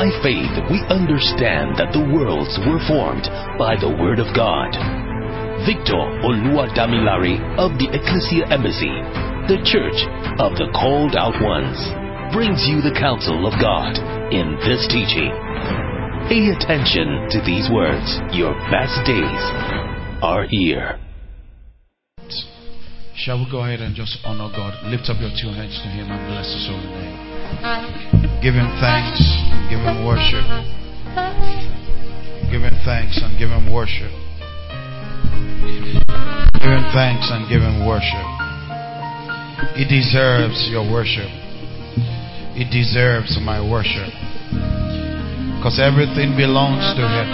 By faith, we understand that the worlds were formed by the Word of God. Victor Oluwadamilare of the Ecclesia Embassy, the Church of the Called Out Ones, brings you the counsel of God in this teaching. Pay attention to these words. Your best days are here. Shall we go ahead and just honor God? Lift up your two hands to Him and bless His holy name. Give Him thanks and give Him worship. Give Him thanks and give Him worship. Give Him thanks and give Him worship. He deserves your worship. He deserves my worship. Because everything belongs to Him.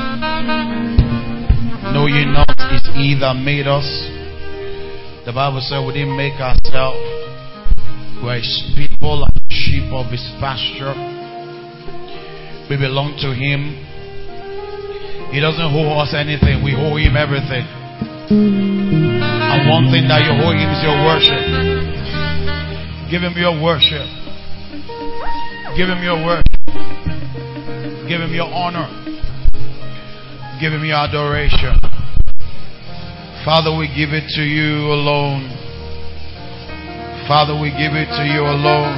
Know ye not, it's He that made us. The Bible said we didn't make ourselves. We're His people and sheep of His pasture. We belong to Him. He doesn't owe us anything. We owe Him everything. And one thing that you owe Him is your worship. Give Him your worship. Give Him your worship. Give Him your honor. Give Him your adoration. Father, we give it to You alone. Father, we give it to You alone.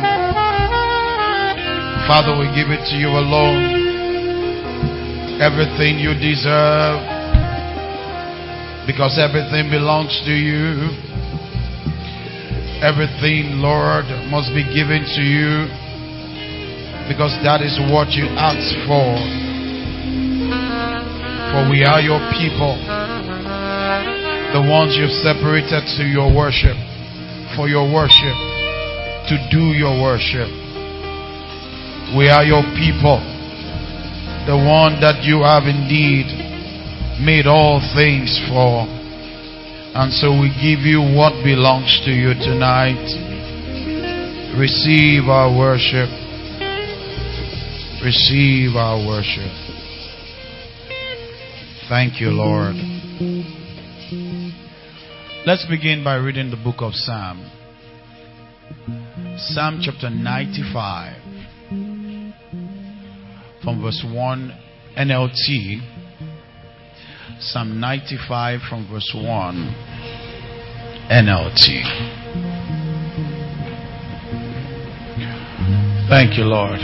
Father, we give it to You alone. Everything You deserve, because everything belongs to You. Everything, Lord, must be given to You, because that is what You asked for. For we are Your people, the ones You've separated to Your worship, for Your worship, to do Your worship. We are Your people, the one that You have indeed made all things for. And so we give You what belongs to You tonight. Receive our worship. Receive our worship. Thank You, Lord. Let's begin by reading the book of Psalm. Psalm chapter 95 from verse 1 NLT. Psalm 95 from verse 1 NLT. Thank You, Lord.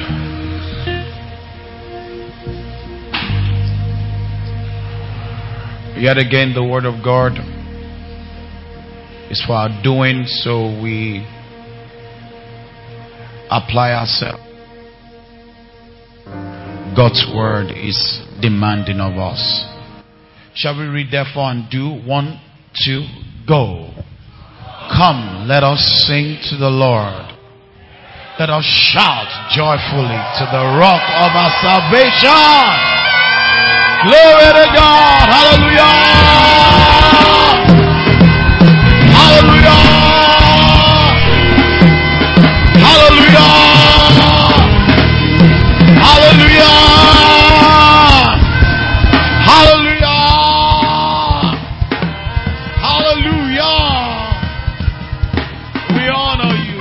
Yet again, the word of God is for our doing, so we apply ourselves. God's word is demanding of us. Shall we read therefore and do? 1, 2, go. Come, let us sing to the Lord. Let us shout joyfully to the rock of our salvation. Glory to God. Hallelujah. Hallelujah. Hallelujah. Hallelujah. Hallelujah. Hallelujah. We honor You.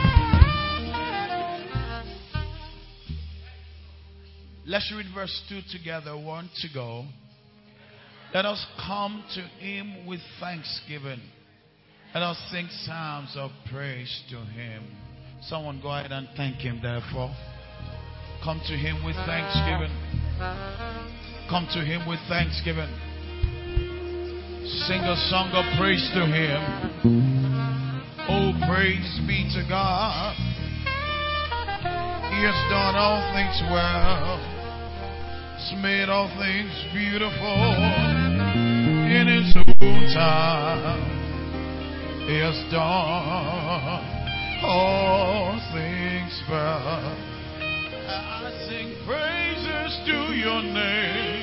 Let's read verse 2 together. 1 to go. Let us come to Him with thanksgiving. Let us sing psalms of praise to Him. Someone go ahead and thank Him therefore. Come to Him with thanksgiving. Come to Him with thanksgiving. Sing a song of praise to Him. Oh, praise be to God. He has done all things well. He's made all things beautiful in His own time. He has done all things well. I sing praises to Your name,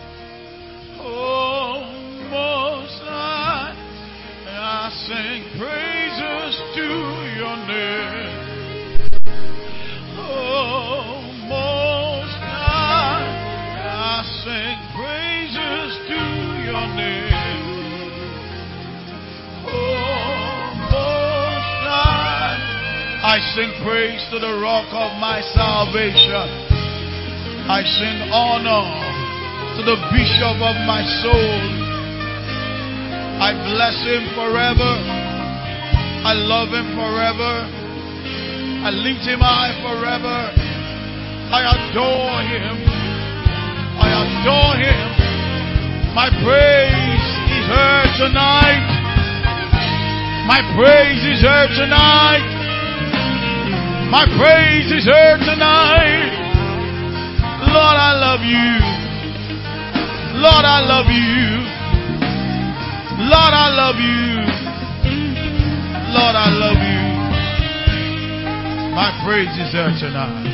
oh Most High. I sing praises to Your name, oh Most High. I sing praises to Your name, oh Most High. I sing praise to the rock of my salvation. I sing honor to the bishop of my soul. I bless him forever. I love him forever. I lift him high forever. I adore him. I adore him. My praise is heard tonight. My praise is heard tonight. My praise is heard tonight. Lord, I love you. Lord, I love you. Lord, I love you. Lord, I love you. My praise is heard tonight.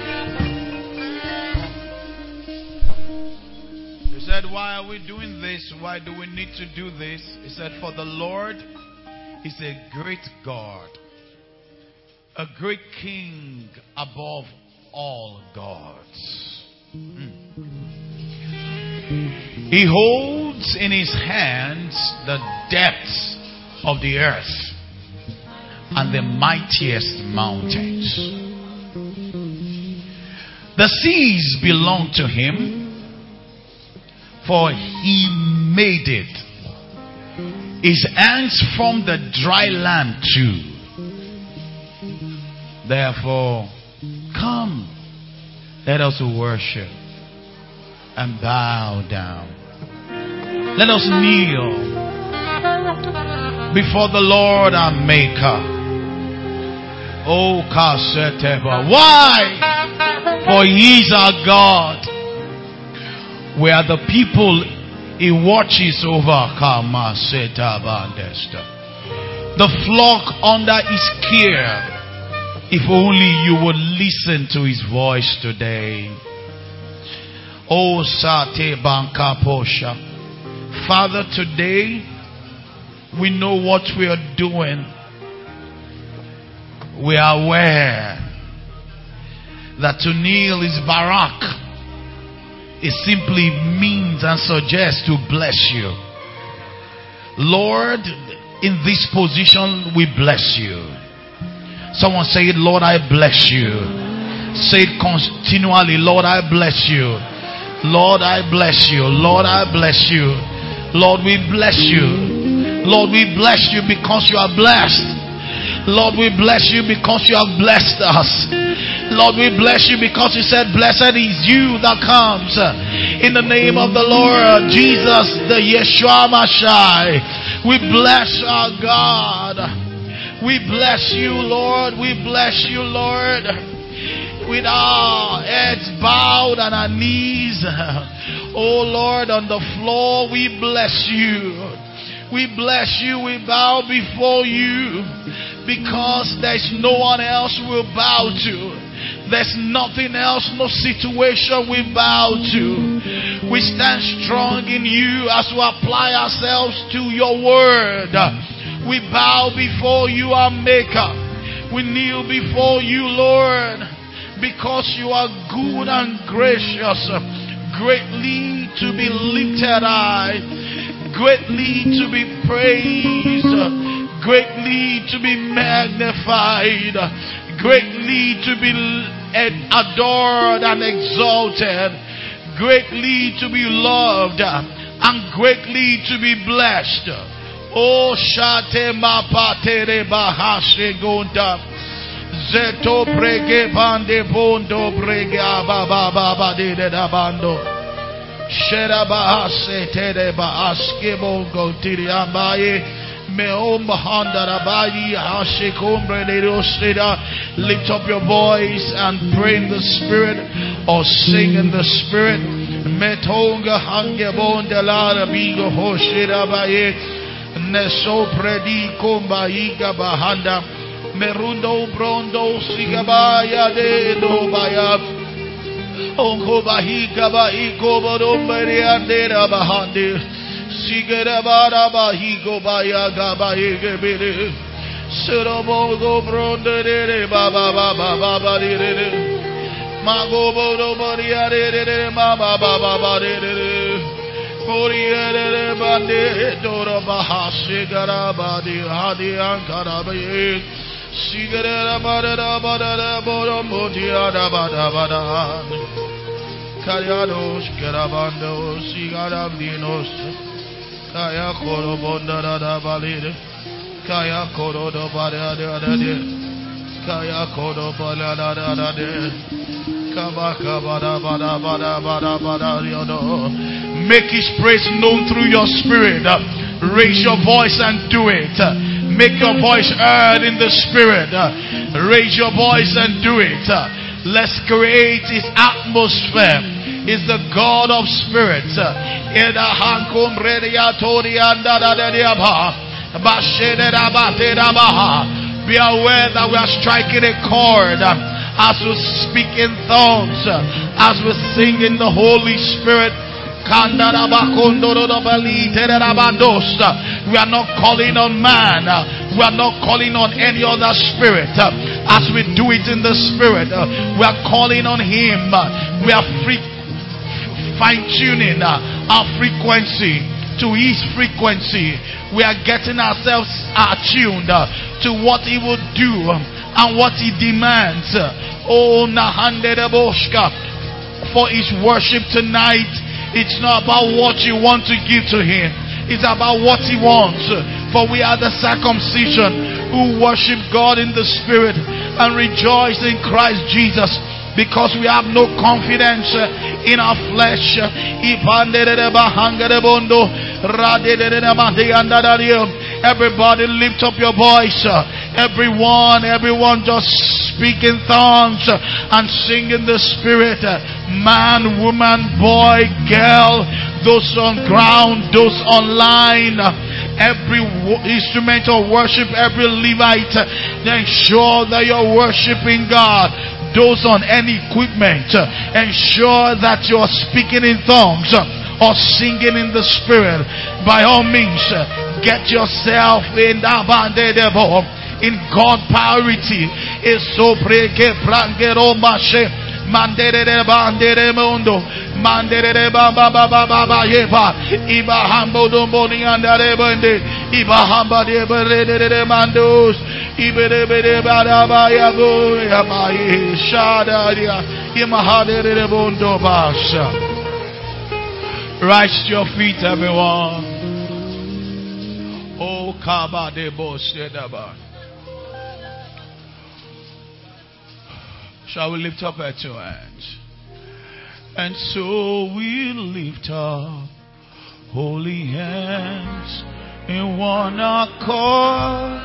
He said, why are we doing this? Why do we need to do this? He said, for the Lord is a great God, a great King above all gods. He holds in his hands the depths of the earth and the mightiest mountains. The seas belong to him, for he made it. His hands formed the dry land too. Therefore, come, let us worship and bow down. Let us kneel before the Lord our Maker. Oh, Kaseteba. Why? For he is our God. We are the people he watches over. The flock under his care. If only you would listen to his voice today. Oh, Sate Banka Posha. Father, today we know what we are doing. We are aware that to kneel is barak. It simply means and suggests to bless you. Lord, in this position we bless you. Someone say it, Lord, I bless you. Say it continually, Lord, I bless you. Lord, I bless you. Lord, I bless you. Lord, we bless you. Lord, we bless you because you are blessed. Lord, we bless you because you have blessed us. Lord, we bless you because you said, blessed is you that comes in the name of the Lord Jesus, the Yeshua Mashai. We bless our God. We bless you, Lord. We bless you, Lord. With our heads bowed and our knees, oh Lord, on the floor, we bless you. We bless you. We bow before you because there's no one else we'll bow to. There's nothing else, no situation we bow to. We stand strong in you as we apply ourselves to your word. We bow before you, our Maker. We kneel before you, Lord, because you are good and gracious, greatly to be lifted high, greatly to be praised, greatly to be magnified, greatly to be adored and exalted, greatly to be loved, and greatly to be blessed. Oh, Shate Mapatere Bahashe Gonda Zeto Brege Bande Bondo Brege Ababa Baba de Dabando Shera Bahase Tere Bahaskebo Gotiri Ambaye Meom Bahanda Rabayi Hashikumbre de Rosida. Lift up your voice and pray in the Spirit or sing in the Spirit. Metonga Hangebonda Lara Bigo Hoshida Baye. Neso predi kombahiga bahanda merundo brondo sigabaya de do baya onko bahiga baiko bodombere andera bahande sigara bara bahigo baya gabaye bere serobo go bronde de baba baba baba de mago bodo boria de baba baba de Moriere bande dora bahashe garabadi hadi ankarabe sigara bada bada bada modia bada bada Kayados, Karabandos, Sigaramdinos, Kaya Koro Bonda da Balide, Kaya Koro do Bada de, Kaya Koro Bada da de, Kabaka Bada Bada Bada Bada Bada Yodo. Make His praise known through your spirit. Raise your voice and do it. Make your voice heard in the spirit. Raise your voice and do it. Let's create His atmosphere. He's the God of spirits. Be aware that we are striking a chord as we speak in tongues, as we sing in the Holy Spirit. We are not calling on man. We are not calling on any other spirit. As we do it in the spirit, we are calling on Him. We are fine-tuning our frequency to His frequency. We are getting ourselves attuned to what He will do and what He demands. Oh, Nahandedeboshka, for His worship tonight. It's not about what you want to give to Him. It's about what He wants. For we are the circumcision who worship God in the Spirit and rejoice in Christ Jesus, because we have no confidence in our flesh. Everybody lift up your voice. Everyone just speak in tongues and sing in the Spirit. Man, woman, boy, girl, those on ground, those online, every instrument of worship, every Levite, ensure that you're worshiping God. Those on any equipment, ensure that you're speaking in tongues or singing in the Spirit. By all means, get yourself in God priority. Is so breke prangero mashe. Mandere bandere mundo, mandere baba baba baba yeba, iba hambo domboni andare bende, iba hamba de bere mandos, ibere bere baraba yabo yamaye shadaria, imahadere bondo basha. Rise to your feet, everyone. Oh, kaba de boshedaba. Shall we lift up our two hands? And so we lift up holy hands in one accord,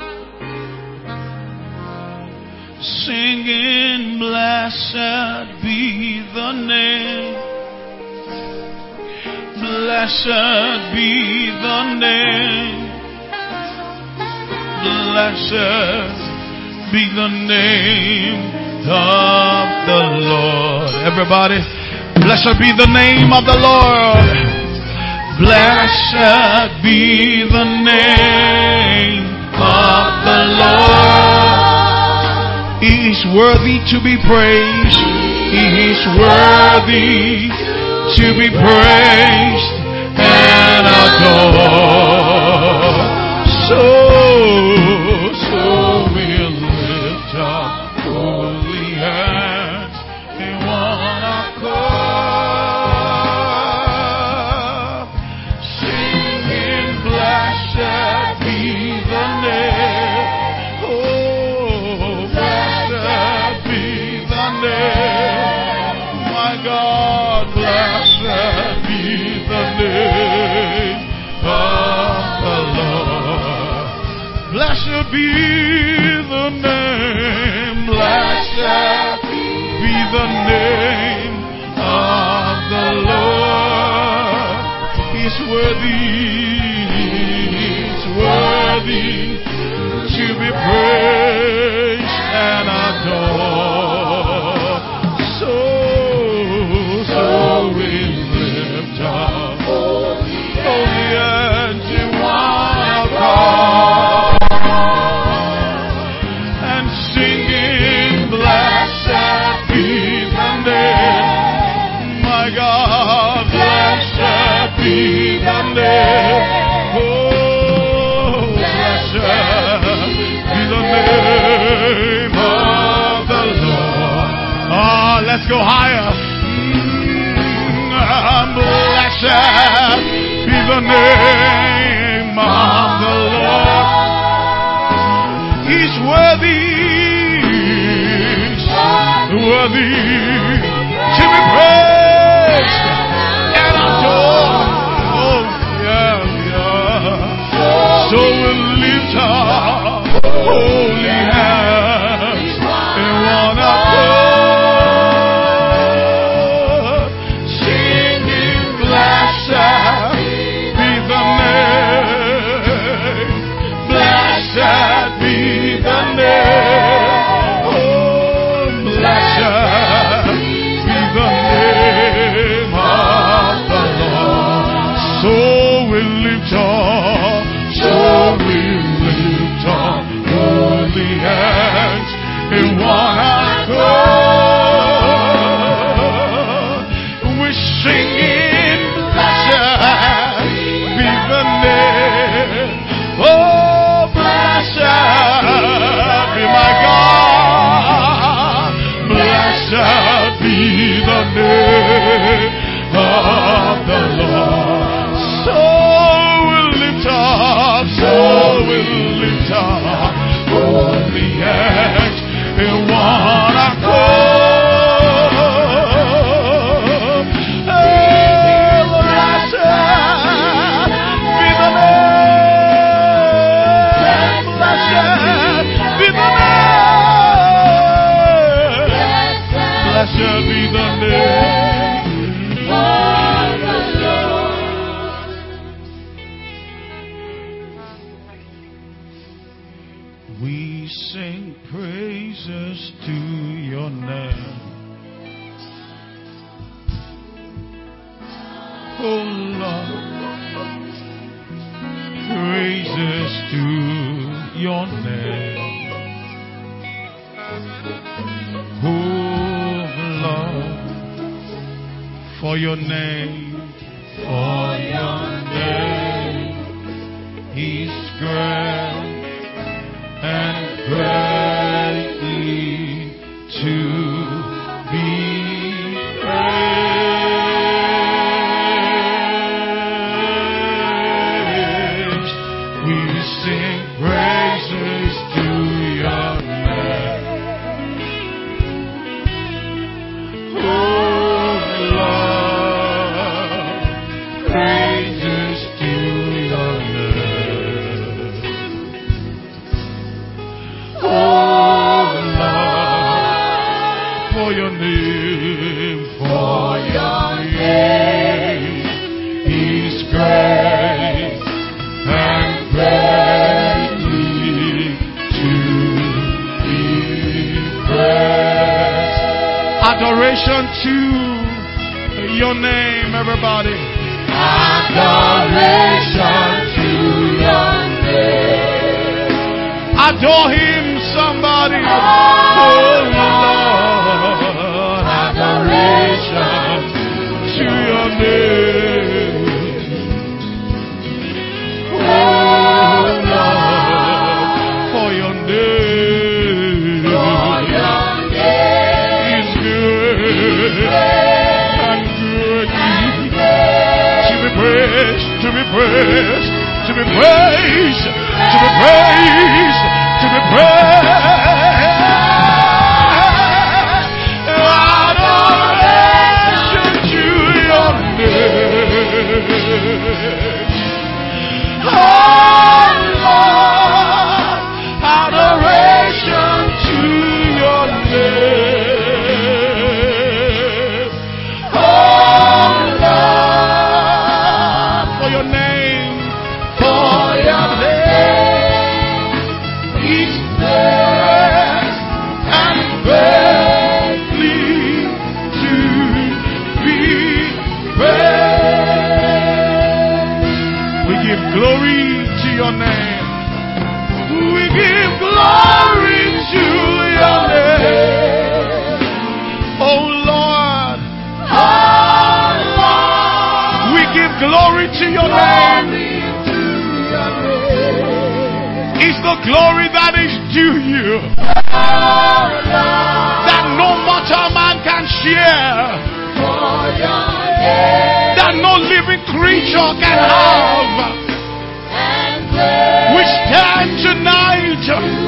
singing, blessed be the name, blessed be the name, blessed be the name of the Lord. Everybody, blessed be the name of the Lord. Blessed be the name of the Lord. He is worthy to be praised. He is worthy to be praised and adored. So we'll lift up holy hands in one accord, singing, blessed be the name. Oh, blessed be the name. My God, blessed be the name of the Lord. Blessed be the name. Blessed be the name of the Lord. He's worthy to be praised and adored. So we lift up holy hands in one accord and singing, blessed be the name. My God, blessed be the name. Oh, blessed be the name of the Lord. Ah, let's go higher. the name of the Lord. He's worthy to be praised and adored. Oh, yeah. So we'll lift our holy hands in one accord, singing, blessed be the name, blessed be the name, oh, blessed be the name of the Lord. So we lift our holy hands in one accord. We're singing, blessed be the name. Oh, blessed be my God. Blessed be the name of the Lord. So we'll lift up holy hands in one accord. Oh, blessed be the name. Blessed be the name. Blessed be the name of the Lord. We sing praises to your name, oh Lord. Praises to your name, oh Lord. For your name is great and greatly to be praised. We sing praises to your name, oh Lord. Praises to your name, oh Lord. For your name is great and greatly to be praised. Adoration to your name, everybody. Adoration to your name. Adore him, somebody. Oh Lord. Adoration to your name. Oh Lord. For your name is good and good to be praised, to be praised, to be praised, to be praised, to be praised. Adoration to your name, oh Lord. Adoration to your name, oh Lord. For your name is great and greatly to be praised. We give glory to your name. We give glory to your name, oh Lord. We give glory to your name. It's the glory that is due you, that no mortal man can share, that no living creature can have. We stand tonight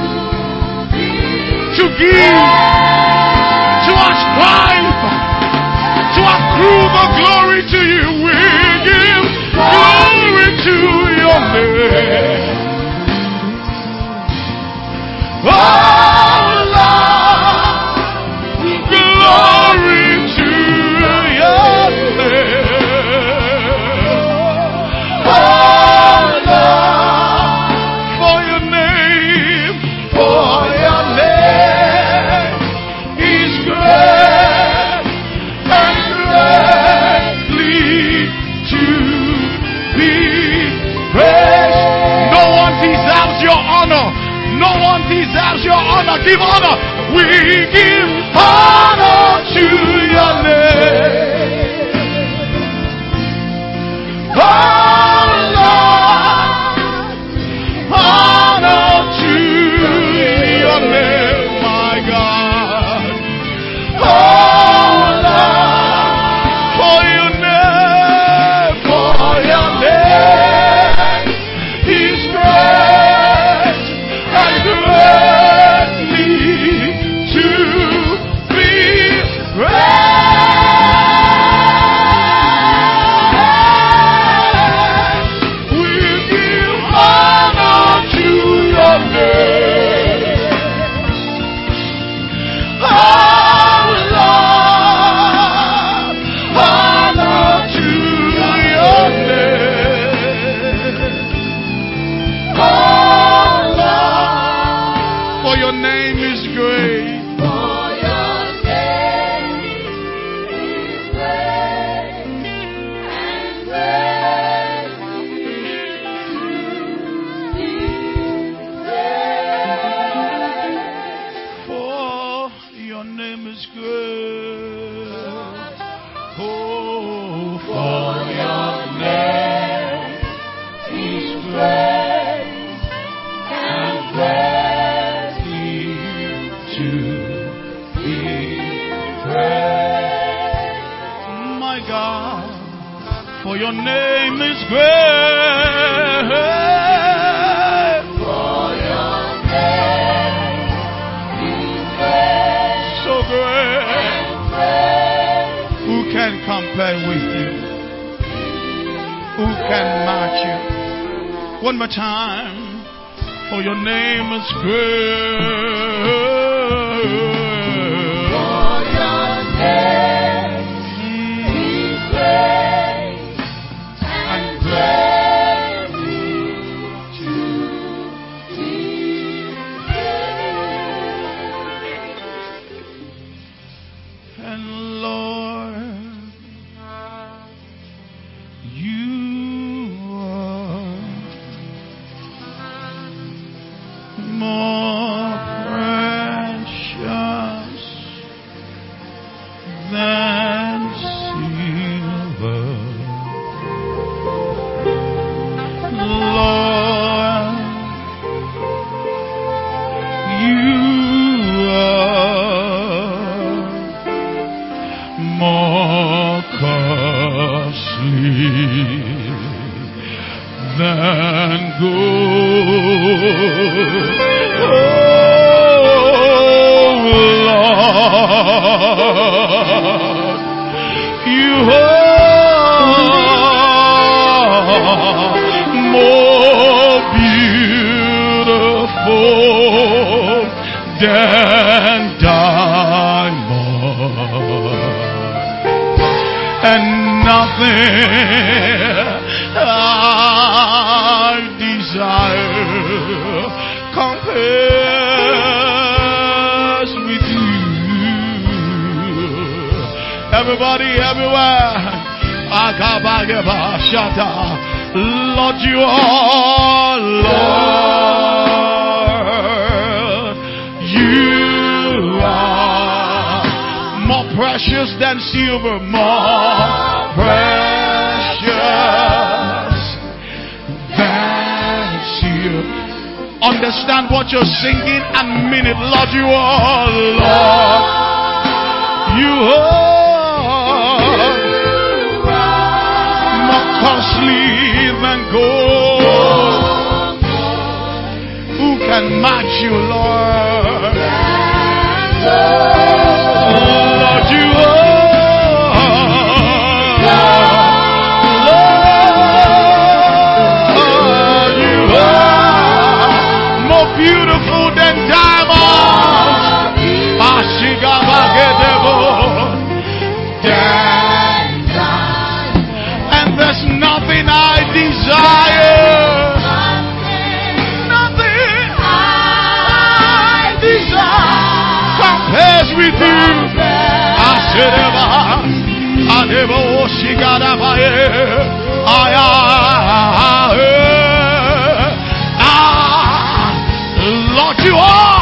to give, to ascribe, to accrue the glory to you. We give glory to your name. Oh Lord, glory to your name. Oh Lord, for your name is great and greatly to be praised. No one deserves your honor. No one deserves your honor. Give honor. We give honor to your name. Oh Lord, honor to your name, my God. Oh Lord, for your name is great and greatly to be praised. We give honor to your name. Oh Lord, honor to your name. Oh Lord, for your name is great. For your name is great. Oh, for your name is great and greatly to be praised. My God, for your name is great. So great. Who can compare with you? Who can match you? One more time. For your name is great. And greatly to be praised. And Lord, you are more precious than silver. Lord, you are more costly than gold. Oh Lord, you are more beautiful than diamond, and nothing I desire compares with you. Everybody, everywhere. Lord, you are Lord. You are more precious than silver, more precious than silver. Understand what you're singing and mean it. Lord, you are Lord. You are more costly than gold. Who can match you, Lord? Lord, you are. Lord, you are more beautiful than diamonds. And there's nothing I desire. Nothing I desire compares with you. Lord, you are.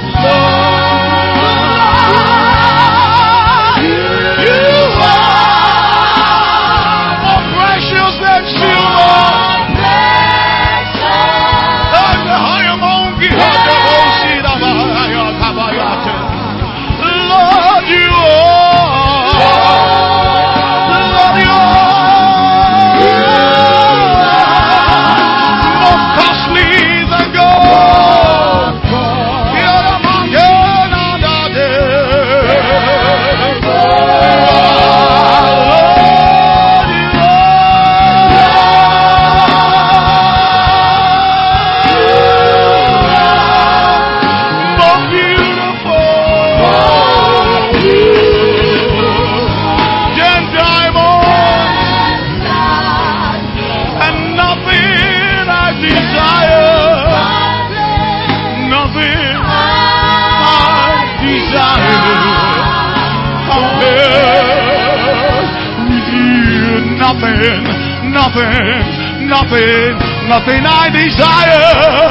Nothing I desire.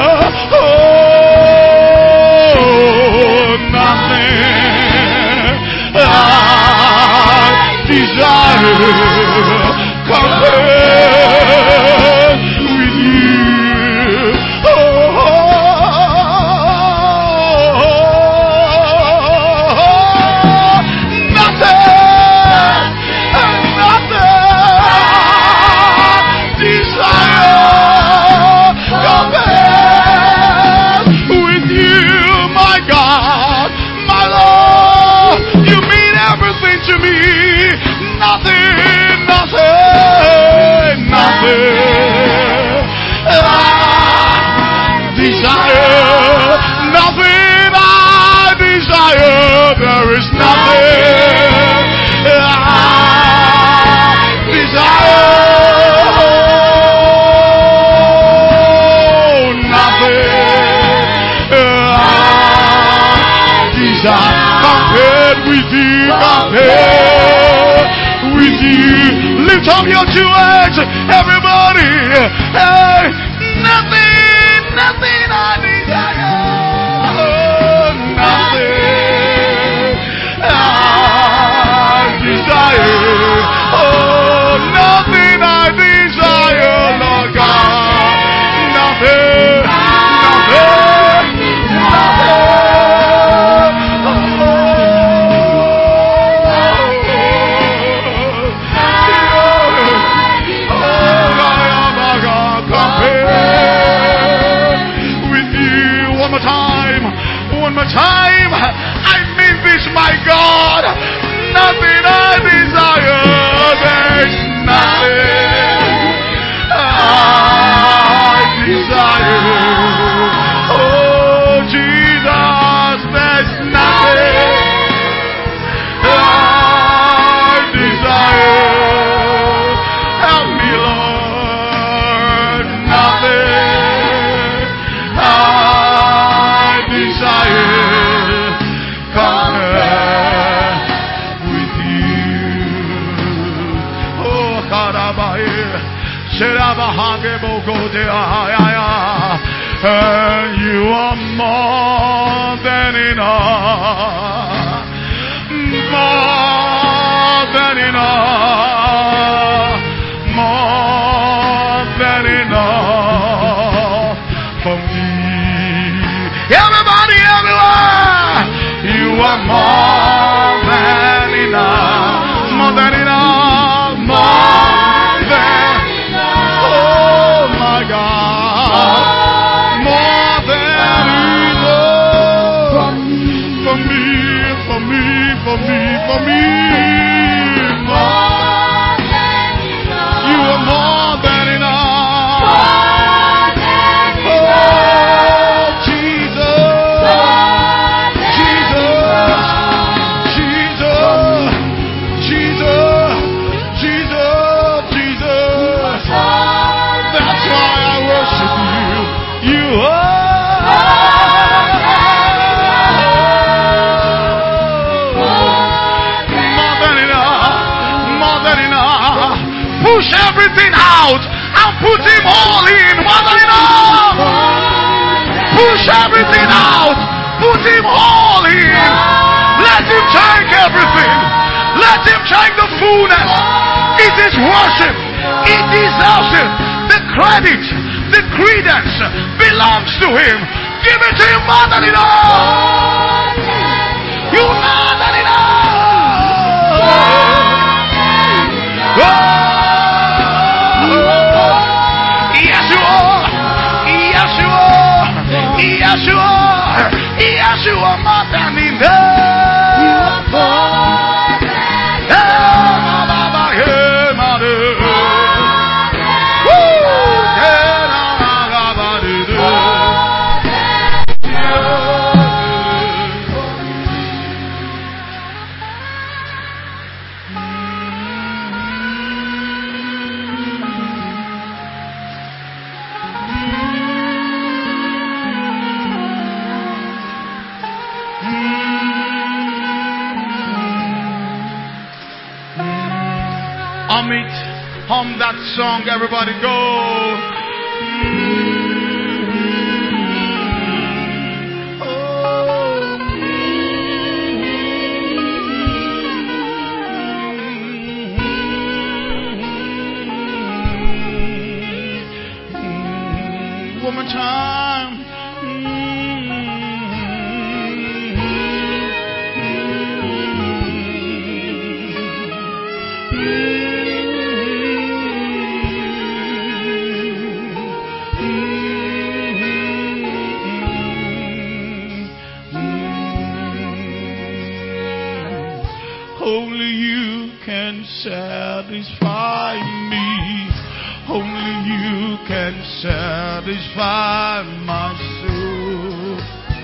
Oh, nothing I desire compared with you. There is nothing I desire. Nothing I desire compared with you. Compared with you. Lift up your two hands, everybody. Hey, nothing I desire. Oh, nothing I desire, Lord God. Nothing. With you, one more time. I mean this, my God. Nothing I desire. There's nothing I desire. Oh, Jesus, there's nothing I desire. Help me, Lord. Nothing I desire. And you are more than enough, more than enough, more than enough for me. Everybody, everywhere, you are more than enough, more than enough, more than for me. You are more than enough. Oh, Jesus. Jesus. Jesus. Jesus. Jesus. Jesus. That's why I worship you. You are. Push everything out and put him all in. More than enough. Push everything out. Put him all in. Let him take everything. Let him take the fullness. It is worship. It deserves it. The credit, the credence belongs to him. Give it to him. More than enough. You more than enough. Oh. Yes, you are more than enough. Hum that song, everybody go. One more time. Only you can satisfy me. Only you can satisfy my soul.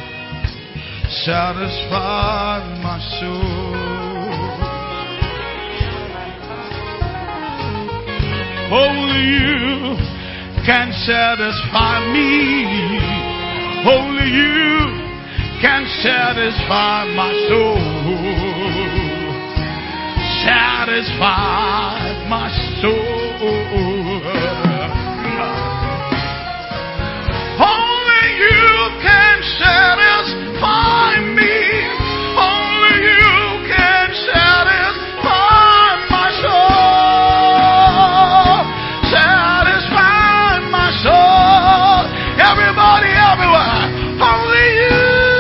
Satisfy my soul. Only you can satisfy me. Only you can satisfy my soul. Satisfy my soul. Only you can satisfy me. Only you can satisfy my soul. Satisfy my soul. Everybody, everywhere. Only you.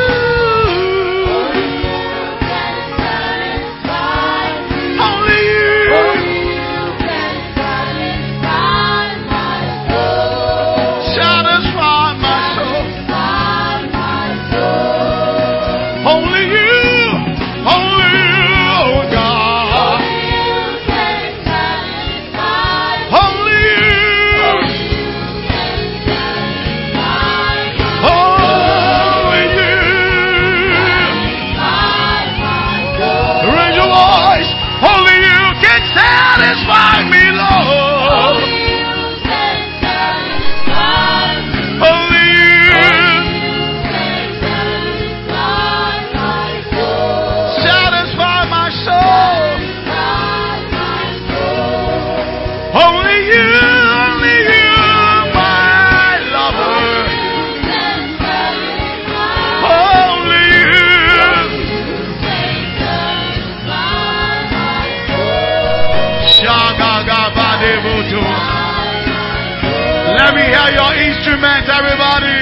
Let me hear your instruments, everybody.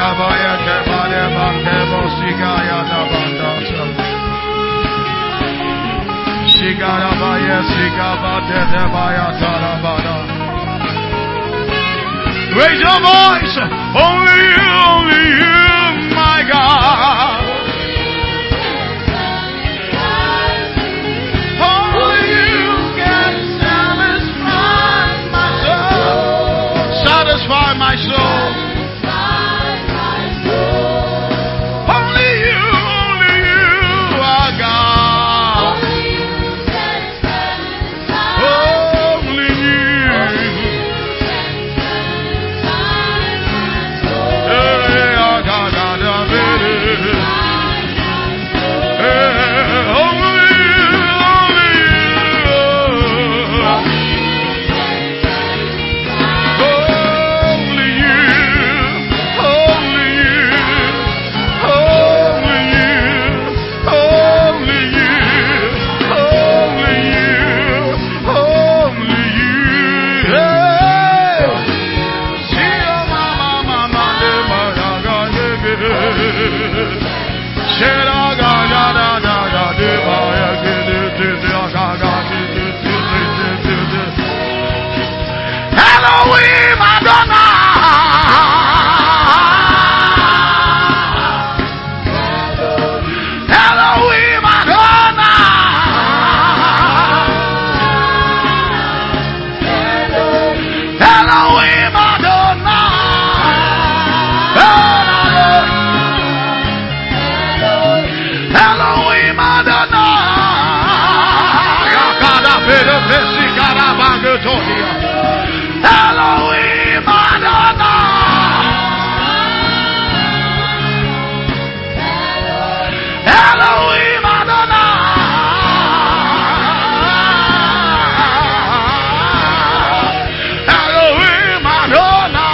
Raise your voice. Only you, my God. Only you can satisfy my soul. Satisfy my soul. Only you, our God. Only you. Elohim Adonai. Elohim Adonai. Elohim Adonai. Elohim Adonai. Yakada Pedro Pesikara Bagotonia. Elohim Adonai. Elohim Adonai. Elohim Adonai.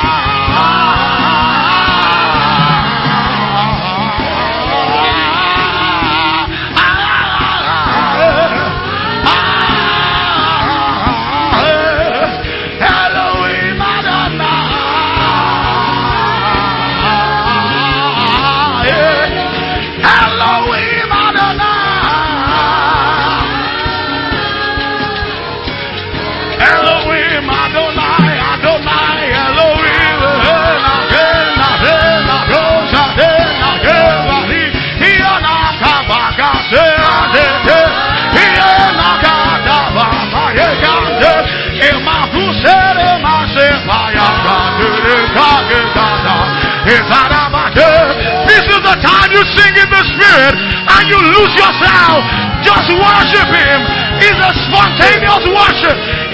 This is the time you sing in the Spirit and you lose yourself. Just worship Him. It's a spontaneous worship.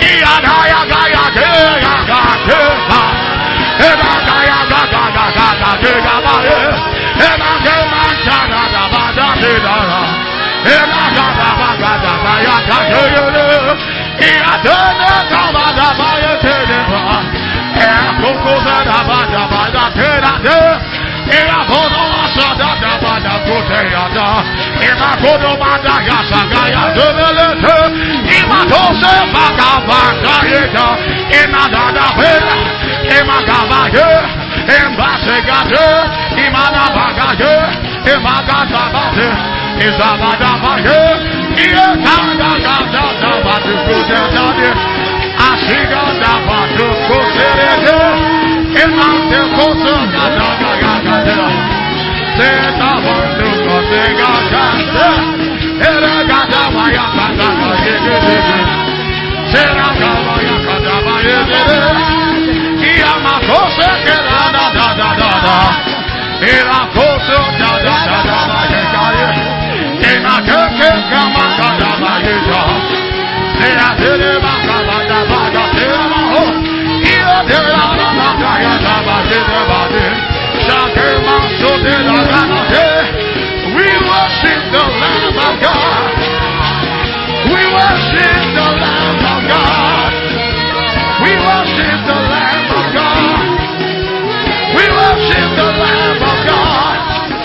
We worship the Lamb of God. We worship the Lamb of God. We worship the Lamb of God. We worship the Lamb of God.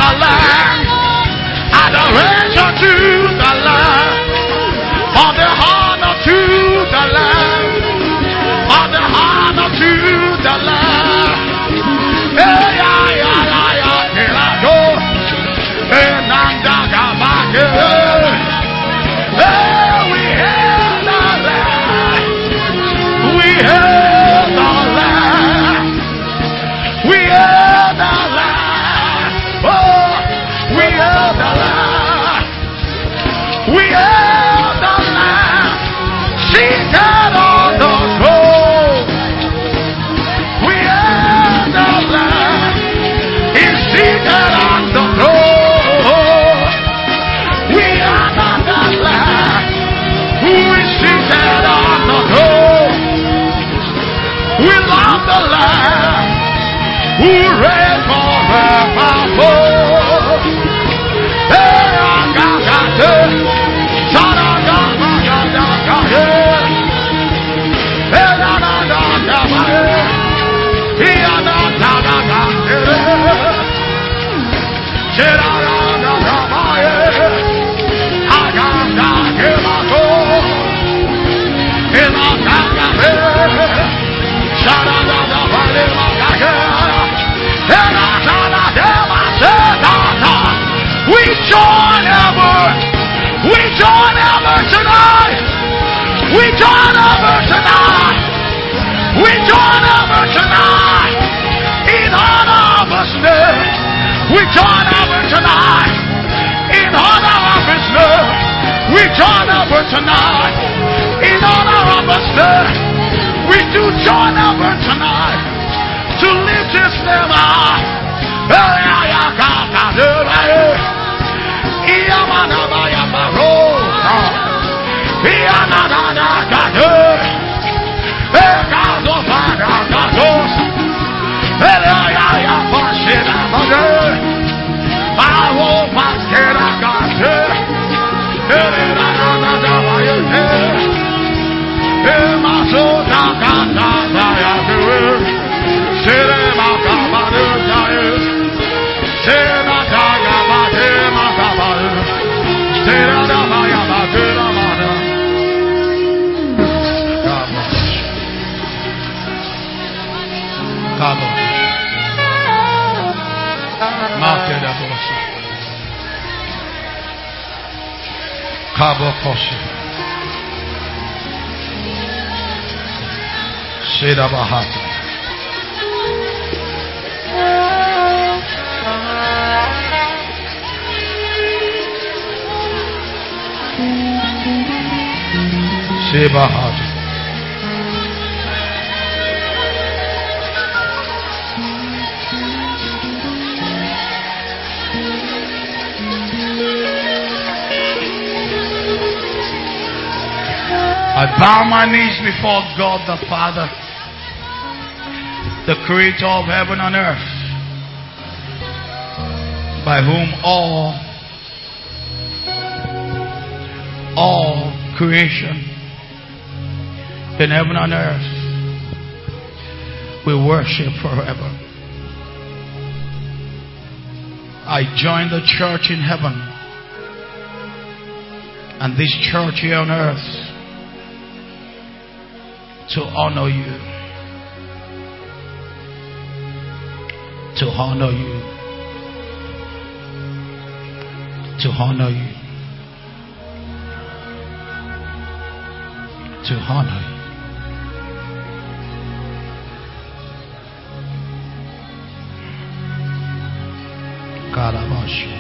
the Lamb. Adoration to the Lamb. All the honor to the Lamb. All the honor to the Lamb. Hey, yeah, yeah, yeah, yeah. Here I go. Hey, Nanda Gabake. Hey, we hail the Lamb. We hail the Lamb. We hail the Lamb. Oh, we hail the Lamb. We hail the Lamb. Seated on the throne. We hail the Lamb. He's seated on the throne. We honor the Lamb who is seated on the throne. We love the Lamb who reigns forevermore. Hey, Agagate, Saragagagagagaye, Hey, Nanagagaye, Iyanagagagagere, Seragagagaye, Agagagemago, Imagagaye, Saragagagaye, we join ever. We join ever tonight. We join ever tonight. We join ever tonight. In honor of His name. We join ever tonight. In honor of His name. We join ever tonight. In honor of His name. We do join ever tonight. To lift His name high. Cabo Koshi Sheda Bahata Sheba Hata I bow my knees before God the Father, the creator of heaven and earth, by whom all creation in heaven and earth will worship forever. I join the church in heaven and this church here on earth to honor you, to honor you, to honor you, to honor you. Karabashi.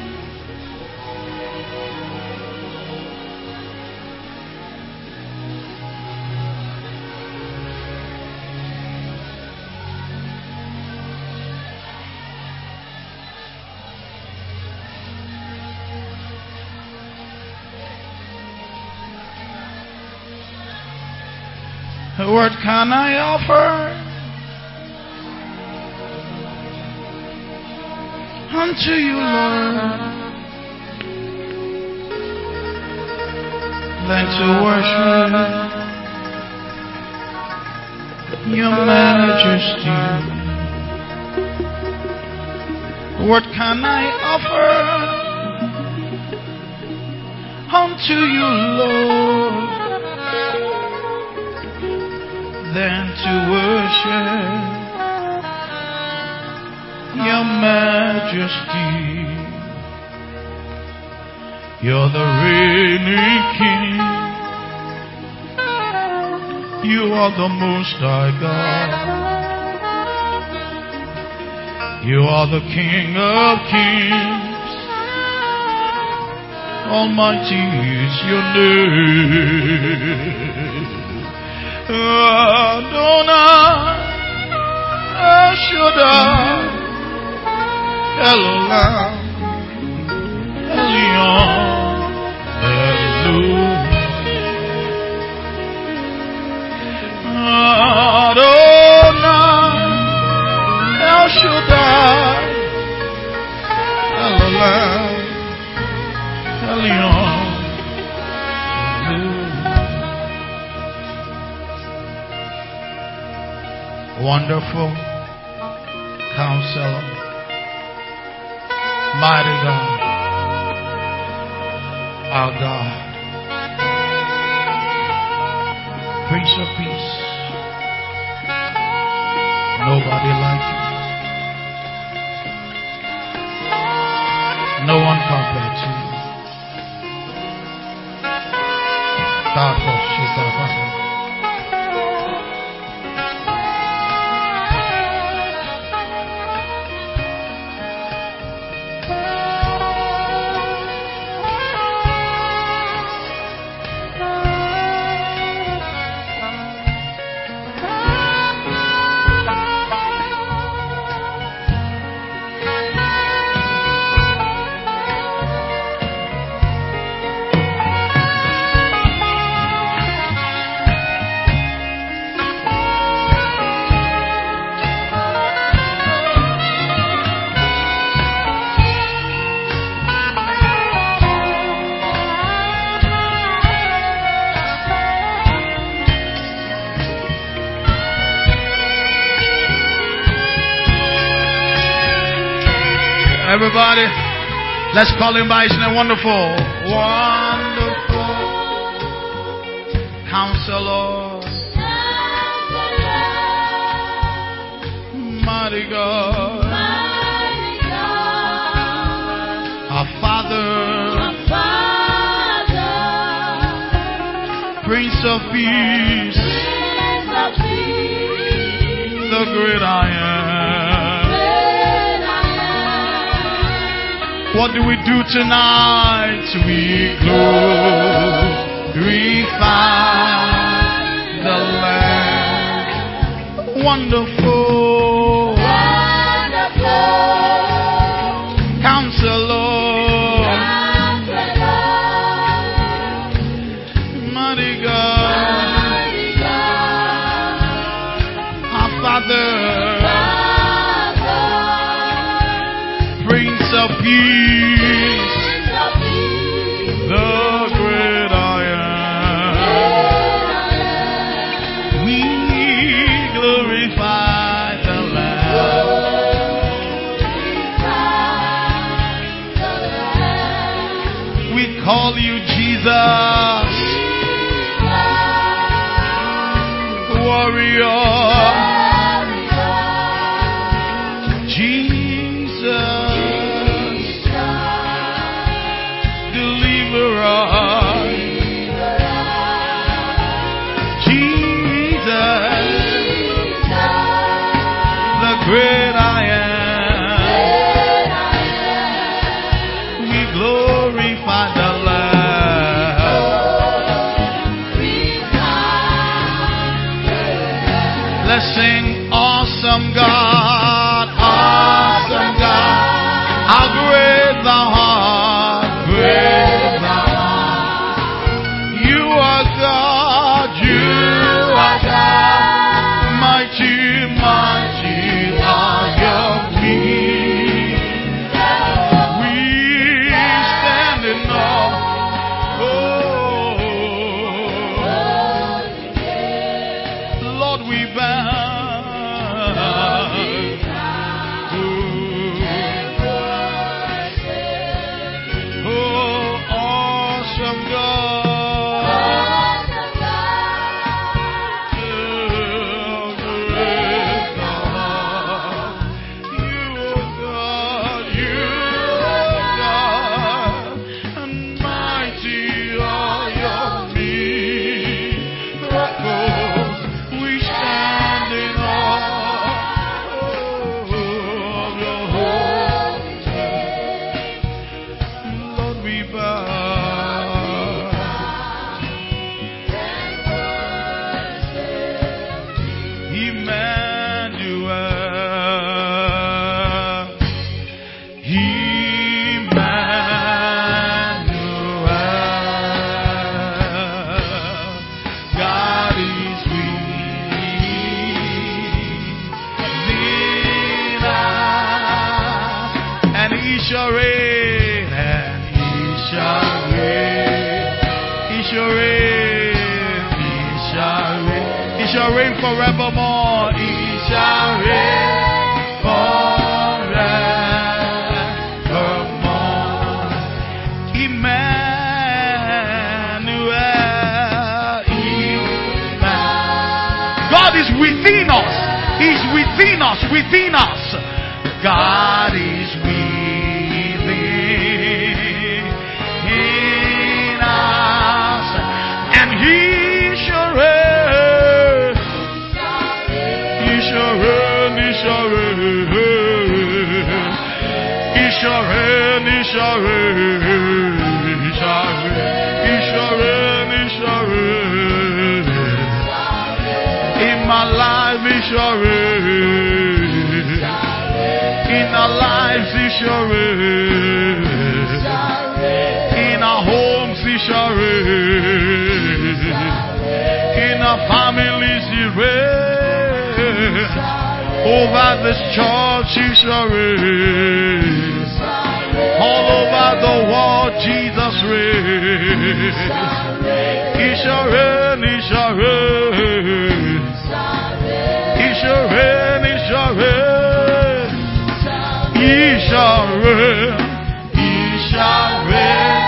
What can I offer unto you, Lord, than to worship your majesty? What can I offer unto you, Lord, than to worship your majesty? You're the reigning King. You are the Most High God. You are the King of Kings. Almighty is your name. Adonai, El Shaddai, Elohim, Elion, Adonai, El Shaddai, Elohim, Elion, Wonderful Counselor, Mighty God, our God, Prince of Peace. Nobody like you. No one compared to you. God, everybody, let's call him by his name. Wonderful, wonderful Counselor, Mighty God, our Father, Prince of Peace, the great I am. What do we do tonight? We glorify the Lamb. Wonderful, Counselor, Mighty God, our Father, Prince of Peace, the great I am. We glorify the Lamb. We call you Jesus, warrior, great I am. We glorify the Lamb. Let's sing, awesome God, awesome God. How great thou art, great thou art. You are God, you are God. Mighty, mighty. shall reign, and he shall reign. He shall reign, he shall reign. He shall reign forevermore. He shall reign forevermore. Emmanuel, Emmanuel. God is within us. He's within us, within us. God is within us, and he shall reign. He shall reign, he shall reign. He shall reign, he shall reign. He shall reign, he shall reign, he shall reign. In my life, he shall reign. In our lives, he shall reign. In our homes, he shall reign. In our families, he reigns. Over this church, he shall reign. All over the world, Jesus reigns. He shall reign, he shall reign. He shall reign, he shall reign. He shall reign, he shall reign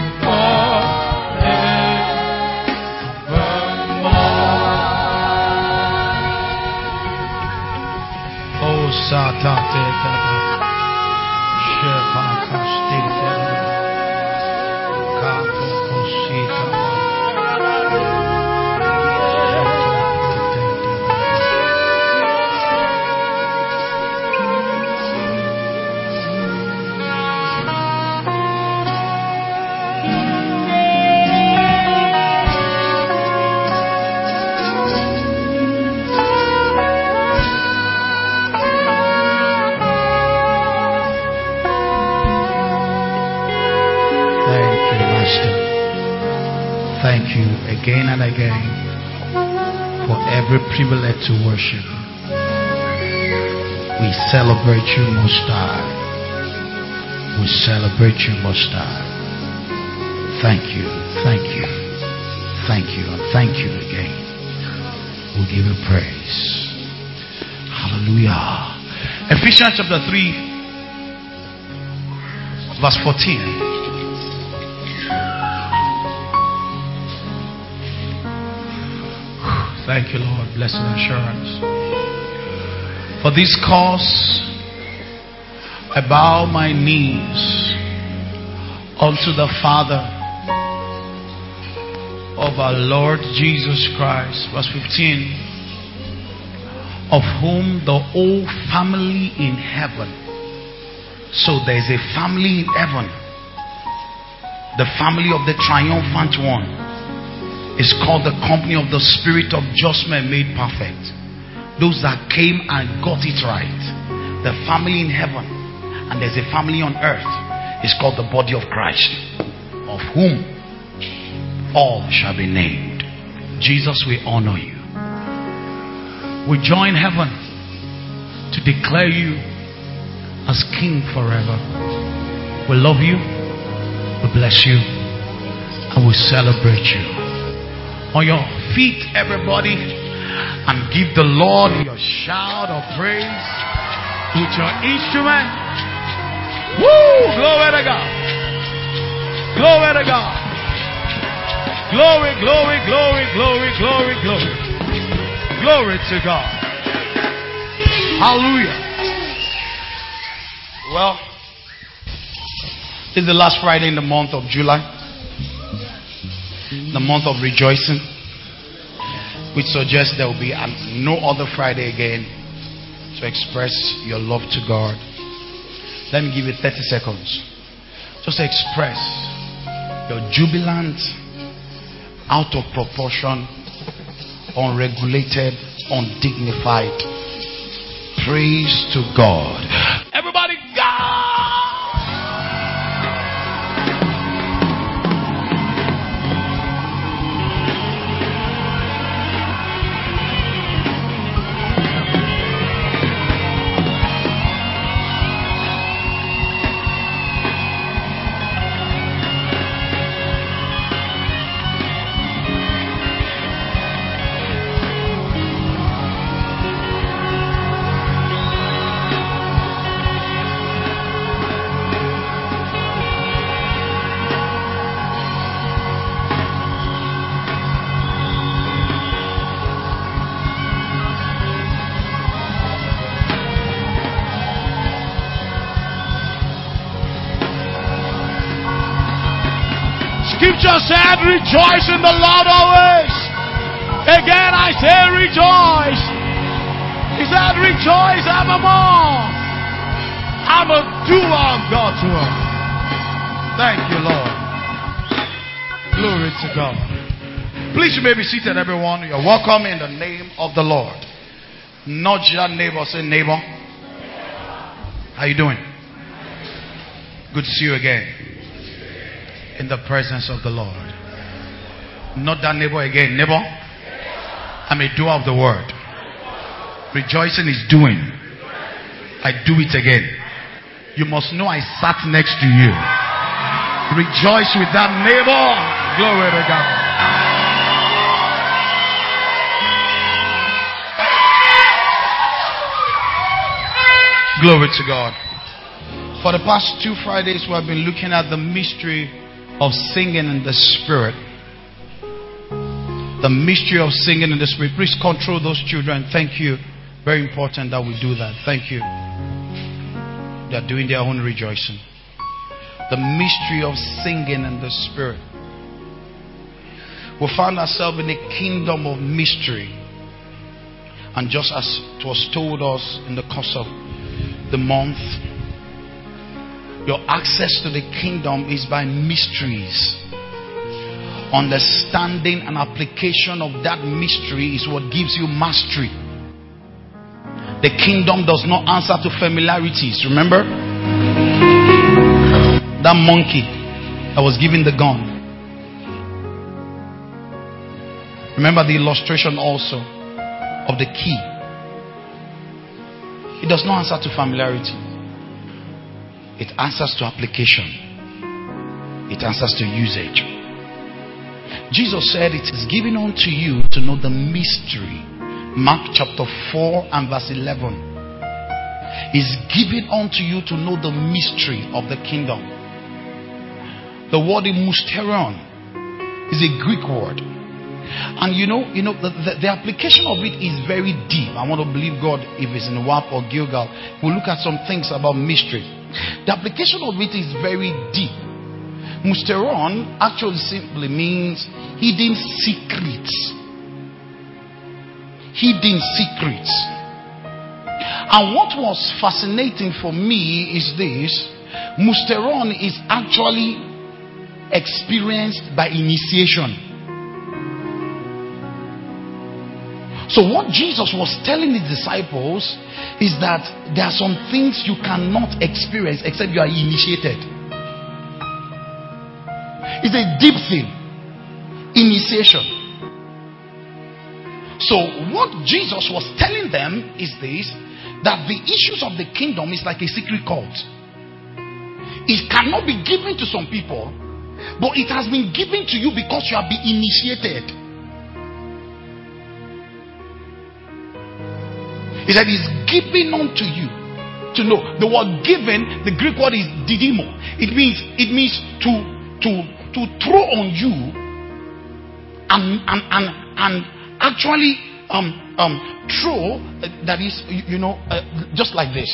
forevermore. Oh, Satate Gada, Shepa Castate, Capo Cosita. Thank you again and again for every privilege to worship. We celebrate you, Most High. We celebrate you, Most High. Thank you, thank you, thank you, and thank you again. We give you praise. Hallelujah. Ephesians chapter 3, verse 14. Thank you, Lord. Blessed assurance. For this cause I bow my knees unto the Father of our Lord Jesus Christ. Verse 15. Of whom the whole family in heaven. So there is a family in heaven. The family of the triumphant one. It's called the company of the Spirit of just men made perfect. Those that came and got it right. The family in heaven. And there's a family on earth. It's called the body of Christ. Of whom all shall be named. Jesus, we honor you. We join heaven to declare you as King forever. We love you. We bless you. And we celebrate you. On your feet, everybody, and give the Lord your shout of praise with your instrument. Woo! Glory to God. Glory to God. Glory, glory, glory, glory, glory, glory. Glory to God. Hallelujah. Well, this is the last Friday in the month of July. The month of rejoicing, which suggests there will be no other Friday again to express your love to God. Let me give you 30 seconds. Just express your jubilant, out of proportion, unregulated, undignified praise to God. Everybody, God! scripture said, rejoice in the Lord always. Again I say rejoice. He said, rejoice evermore. I'm a doer of God's word. Thank you, Lord. Glory to God. Please, you may be seated, everyone. You're welcome in the name of the Lord. Nudge your neighbor. Say, neighbor. How you doing? Good to see you again. In the presence of the Lord. Not that neighbor again. Neighbor. I'm a doer of the word. Rejoicing is doing. I do it again. You must know I sat next to you. Rejoice with that neighbor. Glory to God. Glory to God. For the past 2 Fridays, we have been looking at the mystery of singing in the Spirit. The mystery of singing in the Spirit. Please control those children. Thank you. Very important that we do that. Thank you. They are doing their own rejoicing. The mystery of singing in the Spirit. We found ourselves in a kingdom of mystery. And just as it was told us in the course of the month, your access to the kingdom is by mysteries. Understanding and application of that mystery is what gives you mastery. The kingdom does not answer to familiarities. Remember? That monkey that was given the gun. Remember the illustration also of the key. It does not answer to familiarity. It answers to application. It answers to usage. Jesus said it is given unto you to know the mystery. Mark chapter 4 and verse 11. Is given unto you to know the mystery of the kingdom. The word mysterion is a Greek word. And the application of it is very deep. I want to believe God, if it's in WAP or Gilgal, we'll look at some things about mystery. The application of it is very deep. Mysterion actually simply means hidden secrets. Hidden secrets. And what was fascinating for me is this. Mysterion is actually experienced by initiation. So what Jesus was telling his disciples is that there are some things you cannot experience except you are initiated. It's a deep thing. Initiation. So what Jesus was telling them is this, that the issues of the kingdom is like a secret cult. It cannot be given to some people, but it has been given to you because you have been initiated. He said it's given unto you to know. The word given, the Greek word is didimo. It means to throw on you and actually throw, that is, just like this.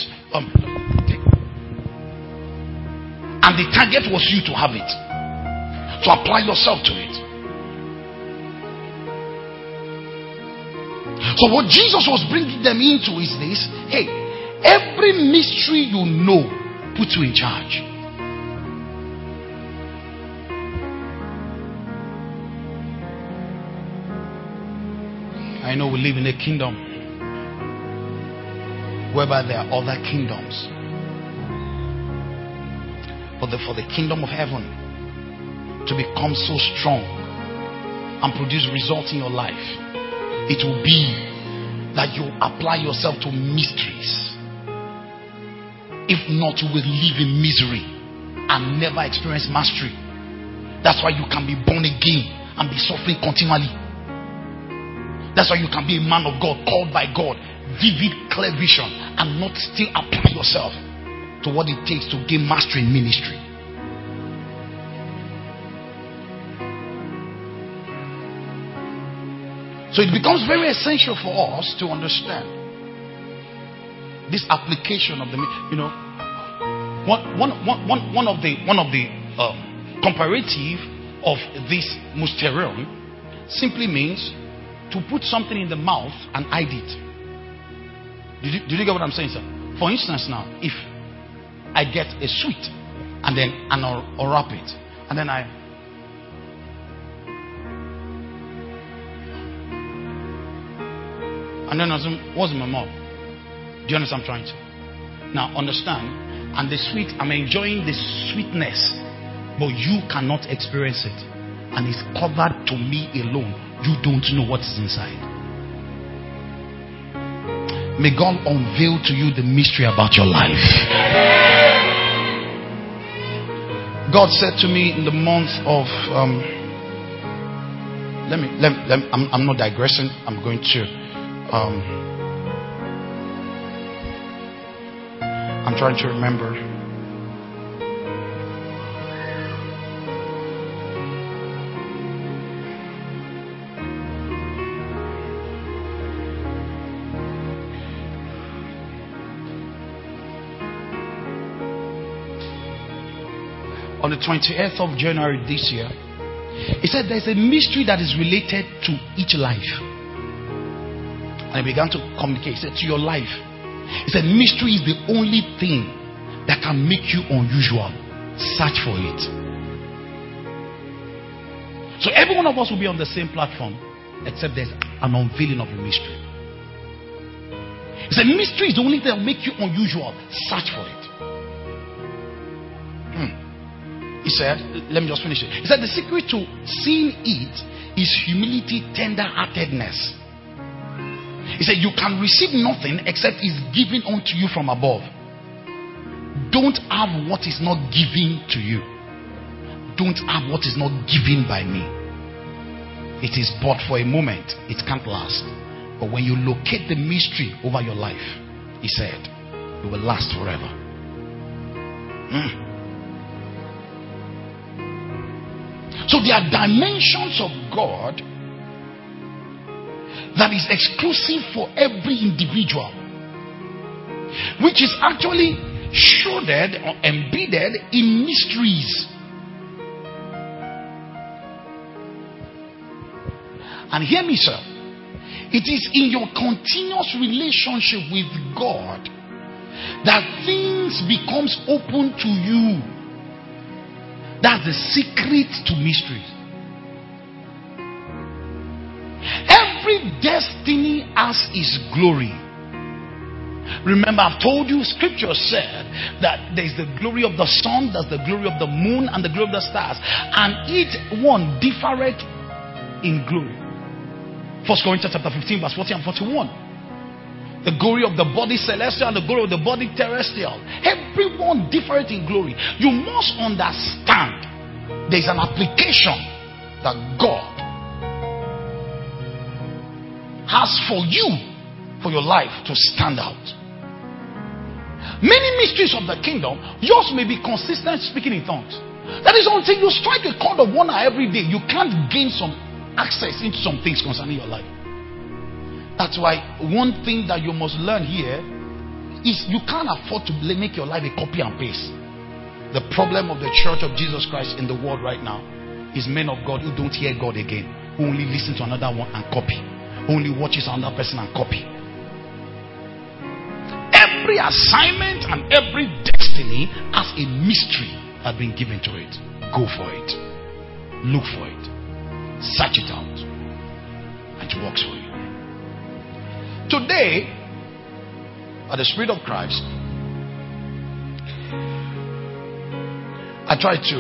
And the target was you to have it. To apply yourself to it. So what Jesus was bringing them into is this. Hey, every mystery you know puts you in charge. I know we live in a kingdom whereby there are other kingdoms. But for the kingdom of heaven to become so strong and produce results in your life, it will be that you apply yourself to mysteries. If not, you will live in misery and never experience mastery. That's why you can be born again and be suffering continually. That's why you can be a man of God, called by God, vivid, clear vision, and not still apply yourself to what it takes to gain mastery in ministry. So it becomes very essential for us to understand this application of the, one of the comparative of this mysterion simply means to put something in the mouth and hide it. Did you get what I'm saying, sir? For instance, now, if I get a sweet and then I'll wrap it, and then I assume, what's in my mouth? Do you understand what I'm trying to? Now understand, and the sweet, I'm enjoying the sweetness, but you cannot experience it, and it's covered to me alone. You don't know what is inside. May God unveil to you the mystery about your life. God said to me in the month of I'm not digressing. I'm going to I'm trying to remember. On the 28th of January this year, he said there's a mystery that is related to each life. And I began to communicate. He said, to your life. He said, mystery is the only thing that can make you unusual. Search for it. So every one of us will be on the same platform, except there's an unveiling of the mystery. He said, mystery is the only thing that will make you unusual. Search for it. He said, let me just finish it. He said, the secret to seeing it is humility, tender-heartedness. He said, you can receive nothing except it's given unto you from above. Don't have what is not given to you. Don't have what is not given by me. It is but for a moment. It can't last. But when you locate the mystery over your life, he said, it will last forever. So there are dimensions of God that is exclusive for every individual, which is actually shrouded or embedded in mysteries. And hear me, sir. It is in your continuous relationship with God that things becomes open to you. That's the secret to mysteries. Every destiny has its glory. Remember, I've told you, scripture said that there's the glory of the sun, there's the glory of the moon, and the glory of the stars. And each one differeth in glory. 1 Corinthians chapter 15, verse 40 and 41. The glory of the body celestial and the glory of the body terrestrial. Everyone different in glory. You must understand there's an application that God has for you, for your life to stand out. Many mysteries of the kingdom, yours may be consistent speaking in tongues. That is until you strike a chord of 1 hour every day, you can't gain some access into some things concerning your life. That's why one thing that you must learn here is you can't afford to make your life a copy and paste. The problem of the church of Jesus Christ in the world right now is men of God who don't hear God again, who only listen to another one and copy, who only watches another person and copy. Every assignment and every destiny has a mystery that has been given to it. Go for it. Look for it. Search it out. And it works for you. Today, by the Spirit of Christ, I try to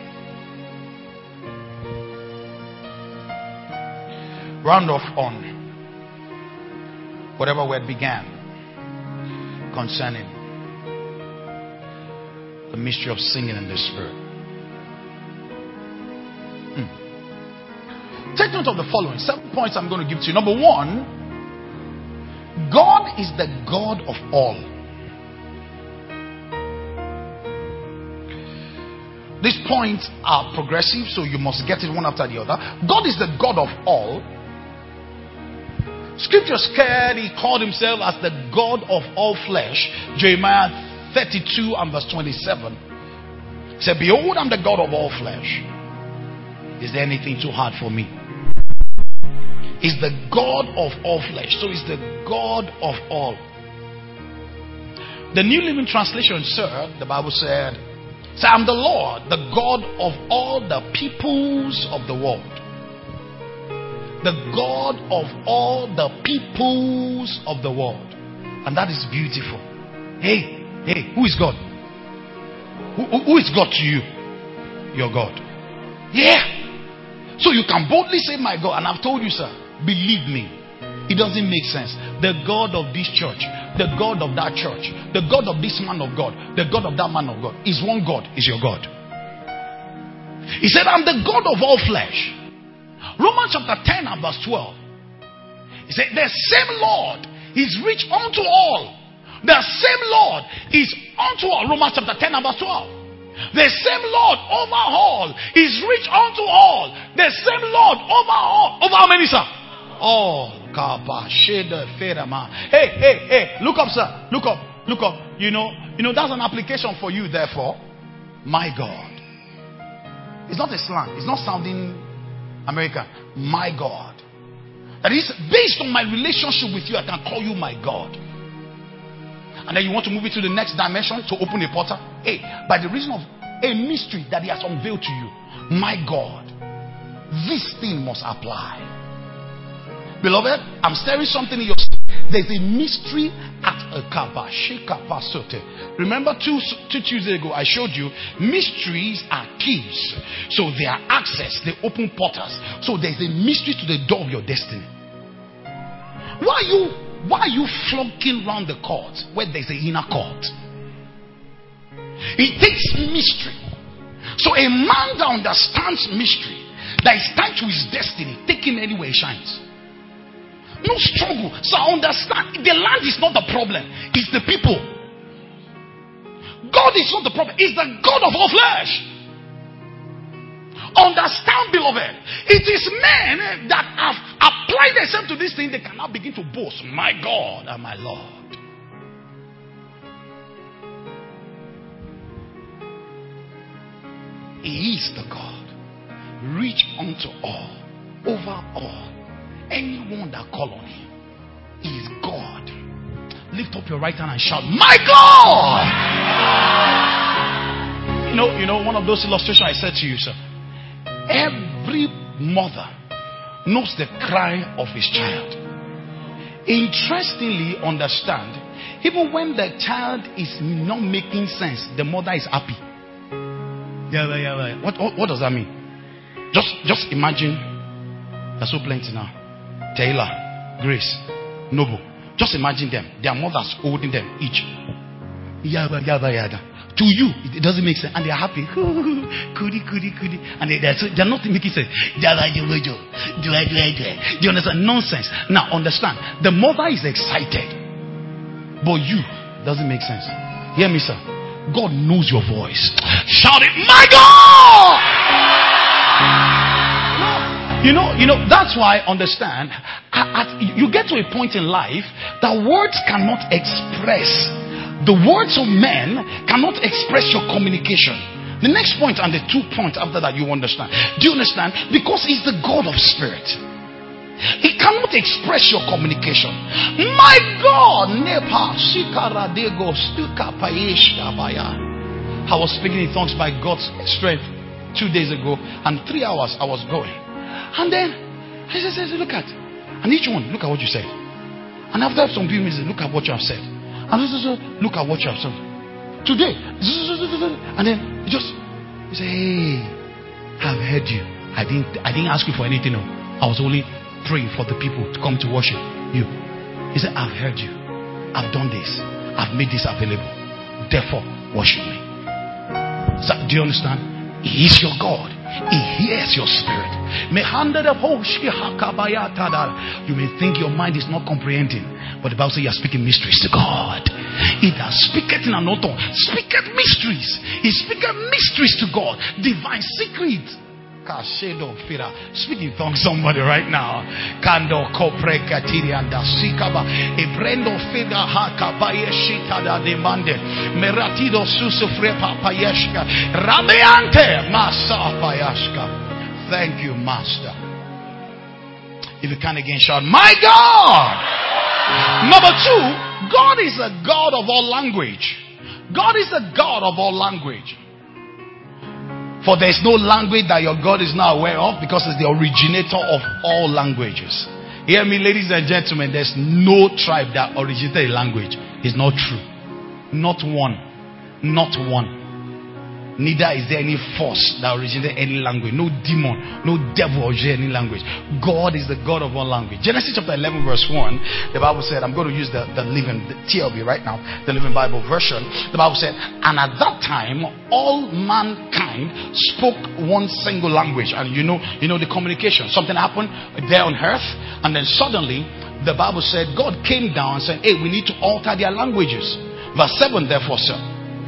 round off on whatever we had began concerning the mystery of singing in the Spirit. Take note of the following 7 points I'm going to give to you. Number 1, God is the God of all. These points are progressive, so you must get it one after the other. God is the God of all. Scripture said he called himself as the God of all flesh. Jeremiah 32 and verse 27. He said, behold, I'm the God of all flesh. Is there anything too hard for me? Is the God of all flesh. So is the God of all. The New Living Translation, sir, the Bible said, so I'm the Lord, the God of all the peoples of the world. The God of all the peoples of the world. And that is beautiful. Hey, who is God? Who is God to you? Your God. Yeah. So you can boldly say my God. And I've told you, sir, believe me, it doesn't make sense. The God of this church, the God of that church, the God of this man of God, the God of that man of God is one God, is your God. He said, I'm the God of all flesh. Romans chapter 10 and verse 12. He said, the same Lord is rich unto all. The same Lord is unto all. Romans chapter 10 and verse 12. The same Lord over all is rich unto all. The same Lord over all. Over how many, sir? All. Hey, look up, sir. Look up. You know, that's an application for you, therefore. My God. It's not a slang. It's not sounding American. My God. That is, based on my relationship with you, I can call you my God. And then you want to move it to the next dimension to open a portal. Hey, by the reason of a mystery that he has unveiled to you, my God, this thing must apply. Beloved, I'm stirring something in your spirit. There's a mystery at a kaba. Remember 2 Tuesdays ago I showed you mysteries are keys. So they are access, they open portals. So there's a mystery to the door of your destiny. Why are you flunking around the court where there's an inner court? It takes mystery. So a man that understands mystery, that is tied to his destiny, take him anywhere he shines. No struggle. So I understand. The land is not the problem. It's the people. God is not the problem. It's the God of all flesh. Understand, beloved. It is men that have applied themselves to this thing. They cannot begin to boast. My God and my Lord. He is the God. Reach unto all. Over all. Anyone that call on him is God. Lift up your right hand and shout, my God! You know, one of those illustrations I said to you, sir. Every mother knows the cry of his child. Interestingly, understand, even when the child is not making sense, the mother is happy. Yeah. What does that mean? Just imagine. There's so plenty now. Taylor, Grace, Noble. Just imagine them. Their mothers holding them each. Yada. To you, it doesn't make sense. And they are happy. Kudi. And they're not making sense. Do you understand? Nonsense. Now, understand. The mother is excited. But you, doesn't make sense. Hear me, sir. God knows your voice. Shout it, my God! You know, that's why I understand. You get to a point in life that words cannot express. The words of men cannot express your communication. The next point and the 2 points after that you understand. Do you understand? Because he's the God of spirit. He cannot express your communication. My God! I was speaking in tongues by God's strength 2 days ago, and 3 hours I was going. And then I said, look at. And each one, look at what you said. And after some few minutes, look at what you have said. And look at what you have said. Today. And then he said, hey, I've heard you. I didn't ask you for anything. No. I was only praying for the people to come to worship you. He said, I've heard you. I've done this. I've made this available. Therefore, worship me. So, do you understand? He is your God. He hears your spirit. You may think your mind is not comprehending, but the Bible says you are speaking mysteries to God. He that speaketh in an autumn speaketh mysteries. He speaketh mysteries to God. Divine secrets. Speak in tongues, somebody right now. Kando kopreka tirianda sikaba ebrendo feda hakabayeshita da demande meratido susufre papayeshka rabeante masa payashka. Thank you, Master. If you can again, shout, my God. Number two, God is a God of all language. God is a God of all language. For there is no language that your God is not aware of, because it's the originator of all languages. Hear me, ladies and gentlemen, there's no tribe that originated a language. It's not true. Not one. Not one. Neither is there any force that originated any language. No demon, no devil originated any language. God is the God of all language. Genesis chapter 11 verse 1, the Bible said, I'm going to use the TLB right now, the Living Bible version. The Bible said, and at that time, all mankind spoke one single language. And you know the communication. Something happened there on earth, and then suddenly, the Bible said, God came down and said, hey, we need to alter their languages. Verse 7, therefore, sir.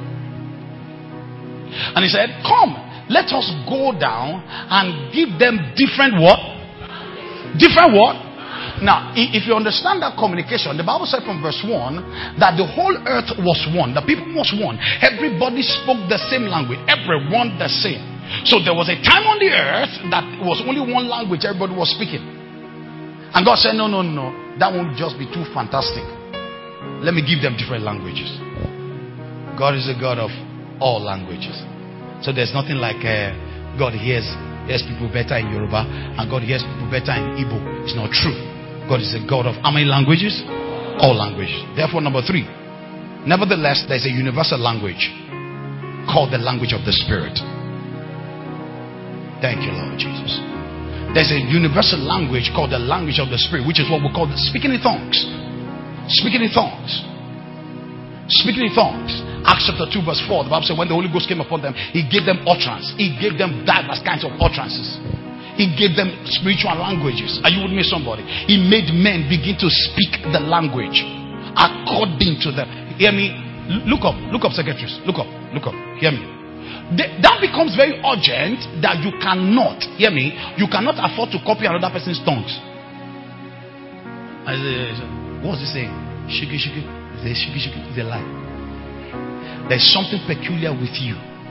And he said, come, let us go down and give them different what? Different what? Now, if you understand that communication, the Bible said from verse 1 that the whole earth was one. The people was one. Everybody spoke the same language. Everyone the same. So there was a time on the earth that it was only one language everybody was speaking. And God said, no. That won't just be too fantastic. Let me give them different languages. God is a God of all languages. So there's nothing like God hears people better in Yoruba and God hears people better in Igbo. It's not true. God is a God of how many languages? All languages. Therefore, number 3, nevertheless, there's a universal language called the language of the Spirit. Thank you, Lord Jesus. There's a universal language called the language of the Spirit, which is what we call the speaking in tongues. Speaking in tongues. Speaking in tongues. Acts chapter 2 verse 4, the Bible said when the Holy Ghost came upon them, He gave them utterance. He gave them diverse kinds of utterances. He gave them spiritual languages. Are you with me, somebody? He made men begin to speak the language according to them. Hear me? Look up, secretaries. Look up. Hear me? That becomes very urgent that you cannot, hear me, you cannot afford to copy another person's tongues. What's he saying? Shiki. Shiki. It's a lie. There's something peculiar with you.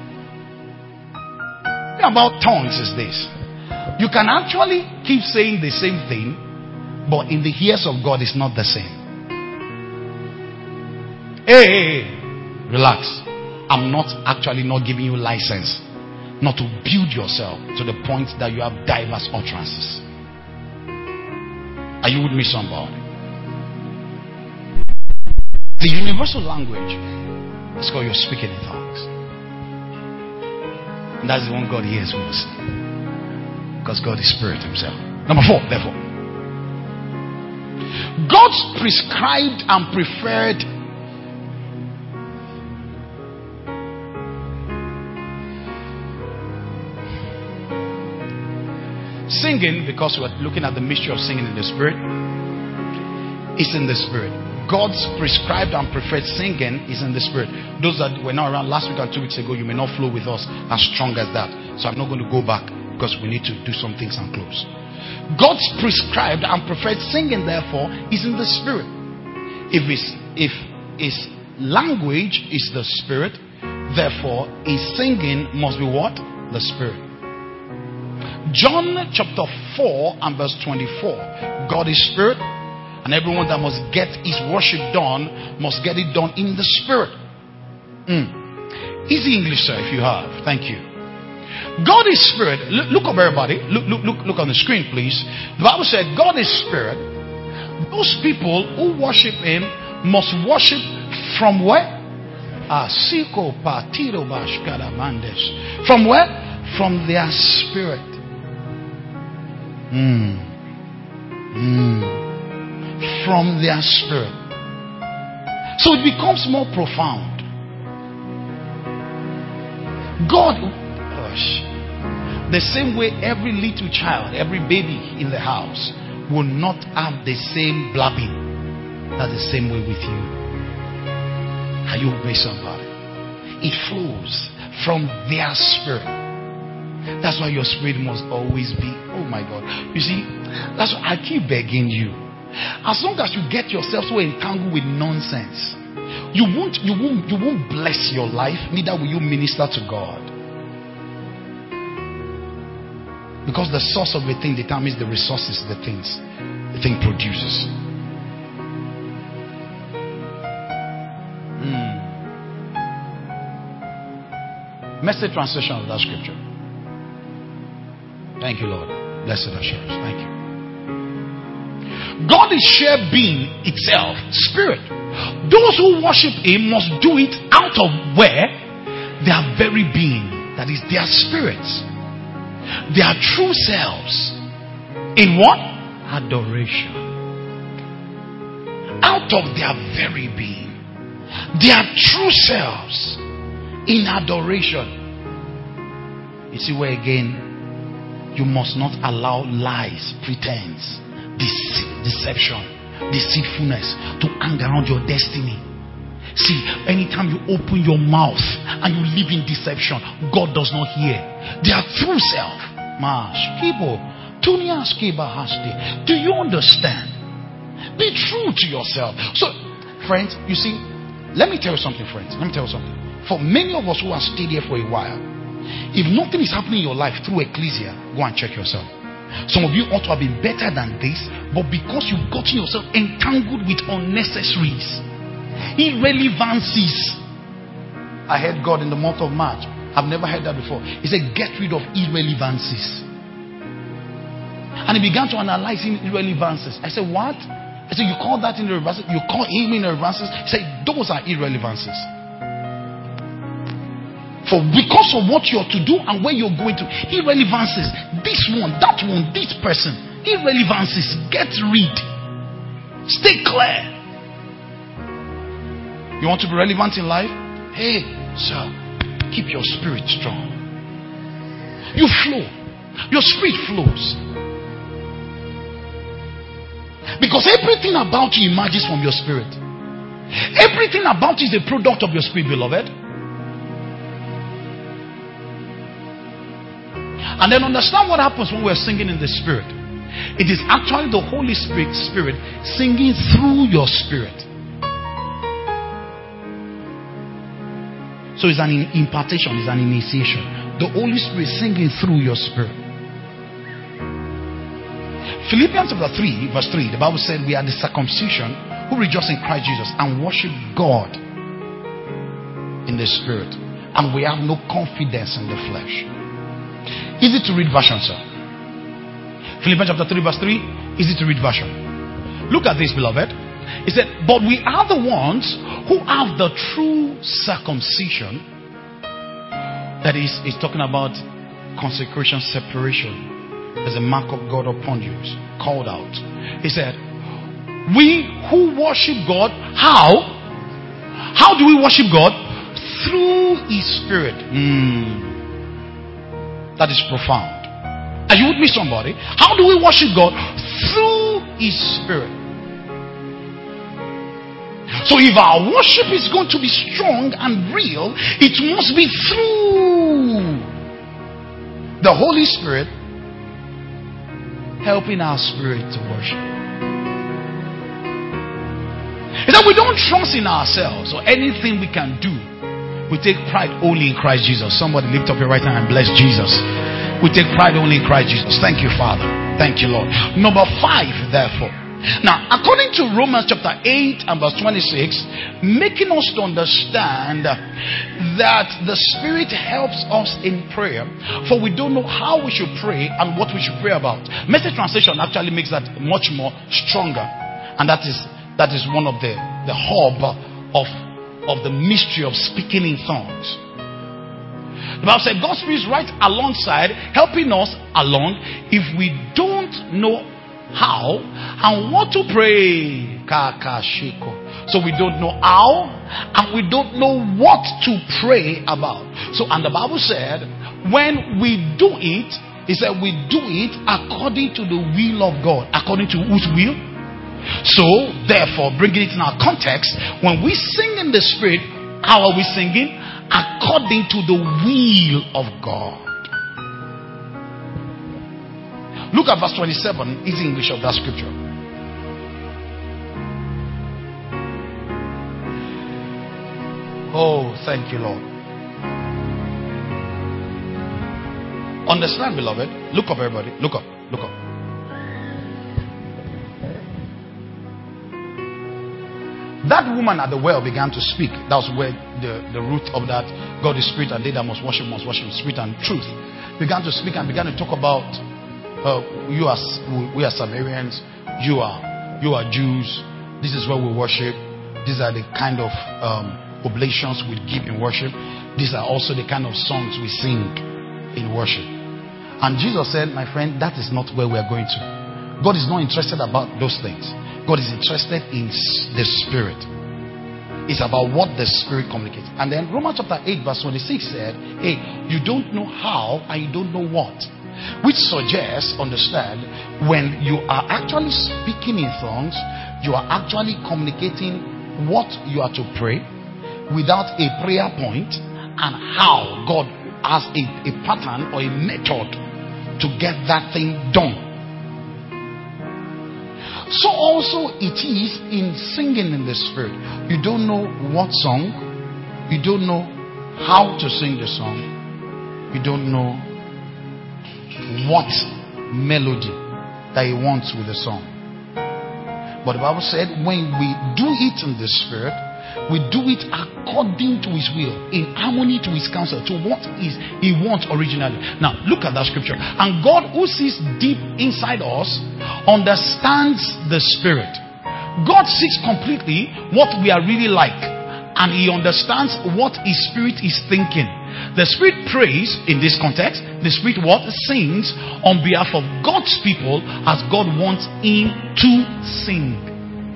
The thing about tongues is this. You can actually keep saying the same thing, but in the ears of God it's not the same. Hey, relax. I'm not giving you license not to build yourself to the point that you have diverse utterances. Are you with me, somebody? The universal language is called your speaking in tongues. And that's the one God hears most. Because God is Spirit Himself. Number 4, therefore. God's prescribed and preferred singing, because we're looking at the mystery of singing in the Spirit, is in the Spirit. God's prescribed and preferred singing is in the Spirit. Those that were not around last week and 2 weeks ago, you may not flow with us as strong as that. So I'm not going to go back because we need to do some things and close. God's prescribed and preferred singing, therefore, is in the Spirit. If his language is the Spirit, therefore his singing must be what? The Spirit. John chapter 4 and verse 24. God is Spirit. And everyone that must get his worship done must get it done in the Spirit. Easy English, sir, if you have. Thank you. God is Spirit. Look up, everybody. Look on the screen, please. The Bible said God is Spirit. Those people who worship Him must worship from where? From where? From their spirit. From their spirit. So it becomes more profound. God, the same way every little child, every baby in the house will not have the same blabbing. That's the same way with you. Are you with somebody? It flows from their spirit. That's why your spirit must always be, oh my God. You see, that's why I keep begging you. As long as you get yourself so entangled with nonsense, you won't bless your life, neither will you minister to God. Because the source of a thing determines the resources the thing produces. Message translation of that scripture. Thank you, Lord. Blessed assurance. Thank you. God is sheer being itself, spirit. Those who worship Him must do it out of where? Their very being. That is their spirits. Their true selves. In what? Adoration. Out of their very being. Their true selves. In adoration. You see where again, you must not allow lies, pretense, deception, deceitfulness to hang around your destiny. See, anytime you open your mouth and you live in deception, God does not hear. Their true self. Do you understand? Be true to yourself. So, friends, you see, let me tell you something, friends. Let me tell you something. For many of us who have stayed here for a while, if nothing is happening in your life through ecclesia, go and check yourself. Some of you ought to have been better than this, but because you've gotten yourself entangled with unnecessaries, irrelevancies. I heard God in the month of March. I've never heard that before. He said, get rid of irrelevancies. And he began to analyze irrelevancies. I said, what? I said, you call that irrelevancies? You call him irrelevancies? He said, those are irrelevancies. For because of what you're to do and where you're going to, irrelevancies. This one, that one, this person, irrelevancies. Get rid. Stay clear. You want to be relevant in life? Hey, sir, keep your spirit strong. You flow. Your spirit flows. Because everything about you emerges from your spirit. Everything about you is a product of your spirit, beloved. And then understand what happens when we're singing in the spirit. It is actually the Holy Spirit singing through your spirit. So it's an impartation, it's an initiation. The Holy Spirit singing through your spirit. Philippians chapter 3 verse 3, the Bible said we are the circumcision who rejoice in Christ Jesus and worship God in the spirit. And we have no confidence in the flesh. Easy to read version, sir. Philippians chapter 3 verse 3, easy to read version. Look at this, beloved. He said, but we are the ones who have the true circumcision. That is, he's talking about consecration, separation. There's a mark of God upon you. It's called out. He said, we who worship God, how? How do we worship God? Through His Spirit. That is profound. Are you with me, somebody? How do we worship God? Through His Spirit. So if our worship is going to be strong and real, it must be through the Holy Spirit helping our spirit to worship. It's that we don't trust in ourselves or anything we can do. We take pride only in Christ Jesus. Somebody lift up your right hand and bless Jesus. We take pride only in Christ Jesus. Thank you, Father. Thank you, Lord. Number 5, therefore. Now, according to Romans chapter 8 and verse 26, making us to understand that the Spirit helps us in prayer, for we don't know how we should pray and what we should pray about. Message translation actually makes that much more stronger, and that is one of the hub of the mystery of speaking in tongues. The Bible said God's Spirit is right alongside, helping us along if we don't know how and what to pray. So we don't know how and we don't know what to pray about. So, and the Bible said when we do it, He said we do it according to the will of God. According to whose will? So, therefore, bringing it in our context, when we sing in the Spirit, how are we singing? According to the will of God. Look at verse 27, easy English of that scripture. Oh, thank you, Lord. Understand, beloved? Look up, everybody. Look up. Look up. That woman at the well began to speak. That was where the root of that God is spirit, and they that must worship spirit and truth began to speak and began to talk about we are Samaritans, you are Jews. This is where we worship. These are the kind of oblations we give in worship. These are also the kind of songs we sing in worship. And Jesus said, my friend, that is not where we are going to. God is not interested about those things. God is interested in the Spirit. It's about what the Spirit communicates. And then Romans chapter 8 verse 26 said, hey, you don't know how and you don't know what. Which suggests, understand, when you are actually speaking in tongues, you are actually communicating what you are to pray without a prayer point, and how God has a pattern or a method to get that thing done. So also it is in singing in the Spirit. You don't know what song, you don't know how to sing the song, you don't know what melody that He wants with the song. But the Bible said when we do it in the Spirit, we do it according to His will, in harmony to His counsel, to what is He wants originally. Now look at that scripture. And God, who sees deep inside us, understands the Spirit. God sees completely what we are really like, and He understands what His Spirit is thinking. The Spirit prays in this context. The Spirit what? Sings on behalf of God's people as God wants Him to sing.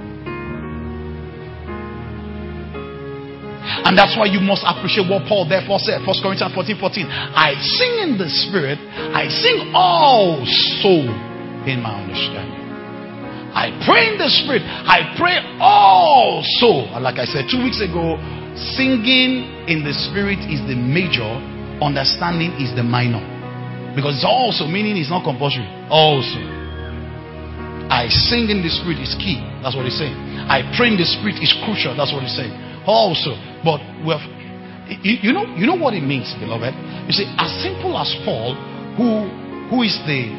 And that's why you must appreciate what Paul therefore said, 1 Corinthians 14:14. I sing in the Spirit, I sing also in my understanding. I pray in the Spirit, I pray also. And like I said 2 weeks ago, singing in the Spirit is the major, understanding is the minor. Because also, meaning is not compulsory. Also, I sing in the Spirit is key. That's what he's saying. I pray in the Spirit is crucial. That's what he's saying. Also, but we have, you know what it means, beloved. You see, as simple as Paul, who is the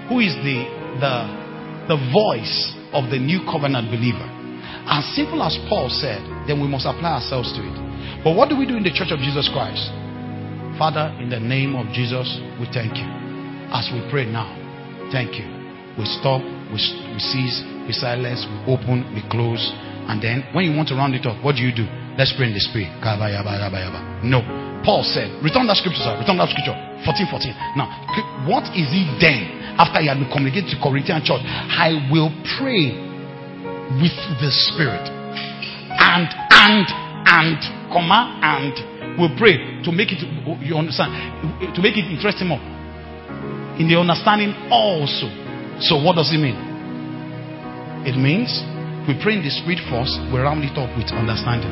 voice of the new covenant believer, as simple as Paul said, then we must apply ourselves to it. But what do we do in the Church of Jesus Christ? Father, in the name of Jesus, we thank you. As we pray now, thank you. We stop, we cease, we silence, we open, we close. And then when you want to round it up, what do? Let's pray in the Spirit. No. Paul said, return that scripture, sir. Return that scripture. 14:14. Now, what is it then after you have been communicated to Corinthian church? I will pray with the Spirit. And we'll pray to make it, you understand, to make it interesting more. In the understanding also. So what does it mean? It means we pray in the Spirit first, we round it up with understanding.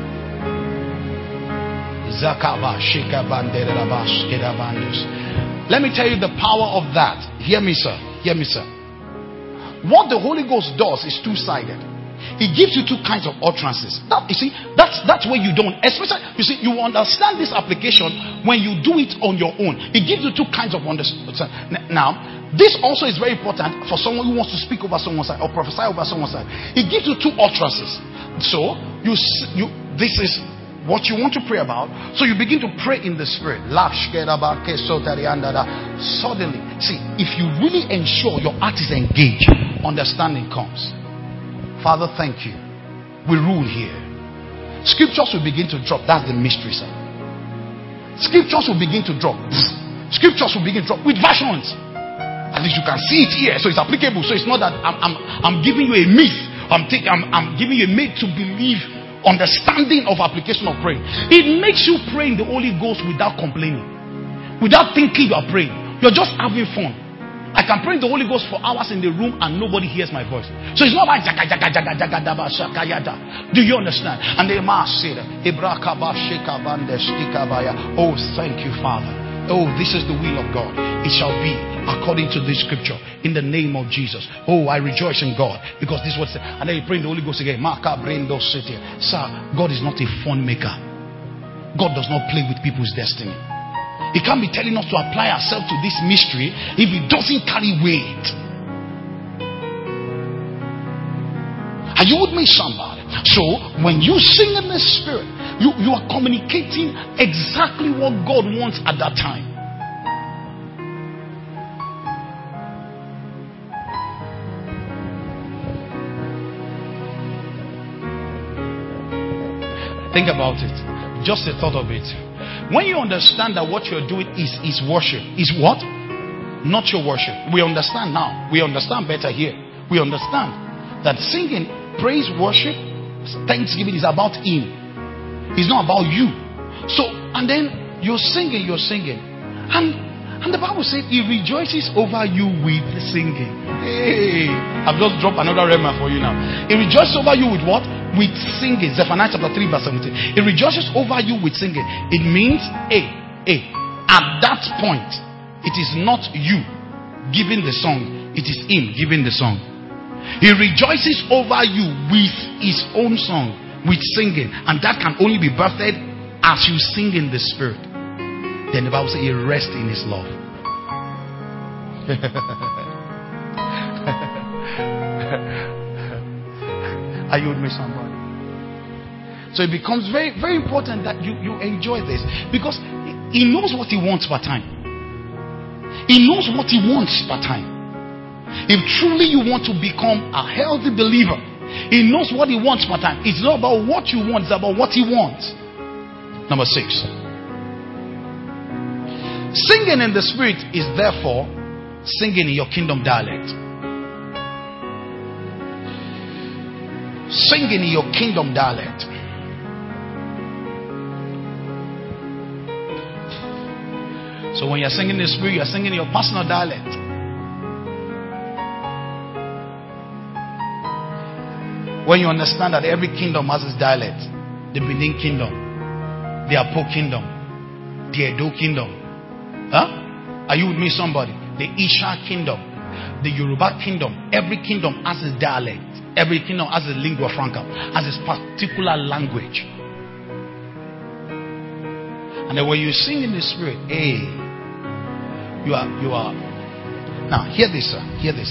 Let me tell you the power of that. Hear me, sir. Hear me, sir. What the Holy Ghost does is two-sided. He gives you two kinds of utterances. That, you see, that's where you don't. Especially, you see, you understand this application when you do it on your own. He gives you two kinds of understanding. Now, this also is very important for someone who wants to speak over someone's side or prophesy over someone's side. He gives you two utterances. So, this is what you want to pray about. So you begin to pray in the Spirit. Suddenly, see, if you really ensure your heart is engaged, understanding comes. Father, thank you. We rule here. Scriptures will begin to drop. That's the mystery, sir. Scriptures will begin to drop. Scriptures will begin to drop with versions. At least you can see it here, so it's applicable. So it's not that I'm giving you a myth. I'm giving you a made to believe understanding of application of praying. It makes you pray in the Holy Ghost without complaining, without thinking you are praying. You're just having fun. I can pray in the Holy Ghost for hours in the room and nobody hears my voice. So it's not like do you understand? And the Mass said, oh, thank you, Father. Oh, this is the will of God. It shall be according to this scripture in the name of Jesus. Oh, I rejoice in God because this was. And then you pray in the Holy Ghost again. Sir, God is not a fun maker. God does not play with people's destiny. He can't be telling us to apply ourselves to this mystery if it doesn't carry weight. Are you with me, somebody? So when you sing in the Spirit, you are communicating exactly what God wants at that time. Think about it. Just a thought of it. When you understand that what you're doing is worship, is what? Not your worship. We understand now. We understand better here. We understand that singing, praise, worship, thanksgiving is about Him. It's not about you. So, and then you're singing. And the Bible says He rejoices over you with singing. Hey, I've just dropped another rhema for you now. He rejoices over you with what? With singing. Zephaniah chapter 3 verse 17. It rejoices over you with singing. It means at that point, it is not you giving the song, it is Him giving the song. He rejoices over you with His own song, with singing, and that can only be birthed as you sing in the Spirit. Then the Bible says He rests in His love. Are you with me, somebody? So it becomes very, very important that you enjoy this, because He knows what He wants per time. He knows what He wants per time. If truly you want to become a healthy believer, He knows what He wants per time. It's not about what you want, it's about what He wants. Number 6. Singing in the Spirit is therefore singing in your kingdom dialect. Singing in your kingdom dialect. So when you're singing in the Spirit, you're singing in your personal dialect. When you understand that every kingdom has its dialect. The Benin kingdom, the Apo kingdom, the Edo kingdom. Are you with me, somebody? The Isha kingdom, the Yoruba kingdom. Every kingdom has its dialect. Every kingdom has its lingua franca, has its particular language. And then when you sing in the Spirit, you are. Now, hear this, sir. Hear this.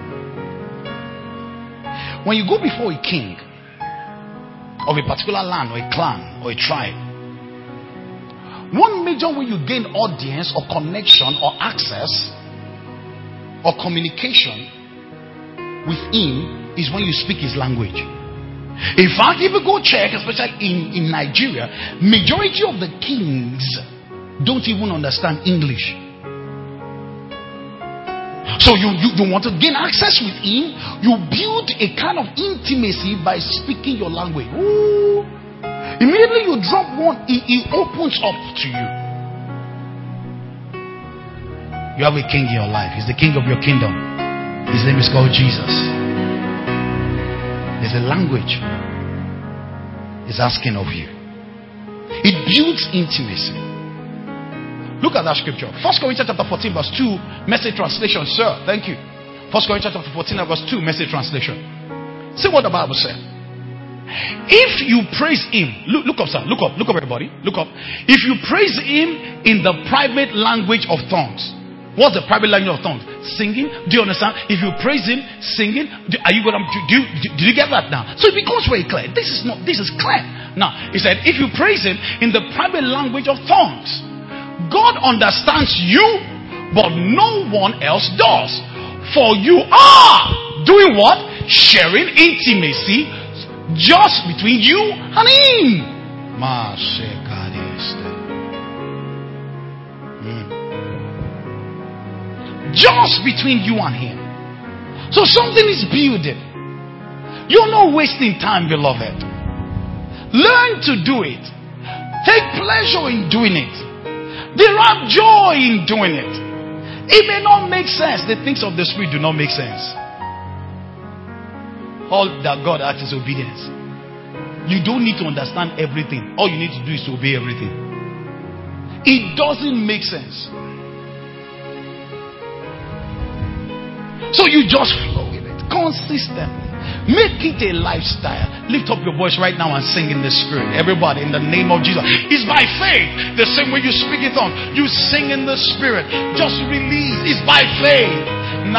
When you go before a king of a particular land or a clan or a tribe, one major way you gain audience or connection or access or communication with Him is when you speak His language. In fact, if you go check, especially in Nigeria, majority of the kings don't even understand English. So you want to gain access with Him, you build a kind of intimacy by speaking your language. Ooh. Immediately you drop one, He opens up to you. You have a king in your life. He's the king of your kingdom. His name is called Jesus. There's a language He's asking of you. It builds intimacy. Look at that scripture. 1 Corinthians chapter 14 verse 2, Message translation. Sir, thank you. 1 Corinthians chapter 14 verse 2, Message translation. See what the Bible said. If you praise Him, look up, sir. Look up, everybody. Look up. If you praise Him in the private language of tongues. What's the private language of tongues? Singing. Do you understand? If you praise Him, singing. Are you going to do you get that now? So it becomes very clear. This is clear. Now, he said, if you praise Him in the private language of tongues, God understands you, but no one else does. For you are doing what? Sharing intimacy just between you and Him. Just between you and Him. So something is building. You're not wasting time, beloved. Learn to do it. Take pleasure in doing it. Derive joy in doing it. It may not make sense. The things of the Spirit do not make sense. All that God asks is obedience. You don't need to understand everything. All you need to do is to obey everything. It doesn't make sense. So you just flow with it consistently. Make it a lifestyle. Lift up your voice right now and sing in the Spirit. Everybody, in the name of Jesus. It's by faith. The same way you speak it on, you sing in the Spirit. Just release. It's by faith.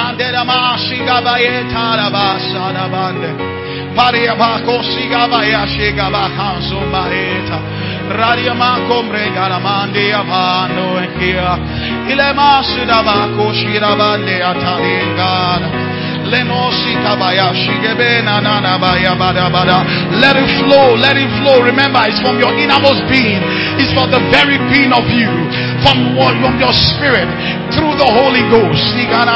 Let it flow, let it flow. Remember, it's from your innermost being. It's from the very being of you. From your spirit through the Holy Ghost.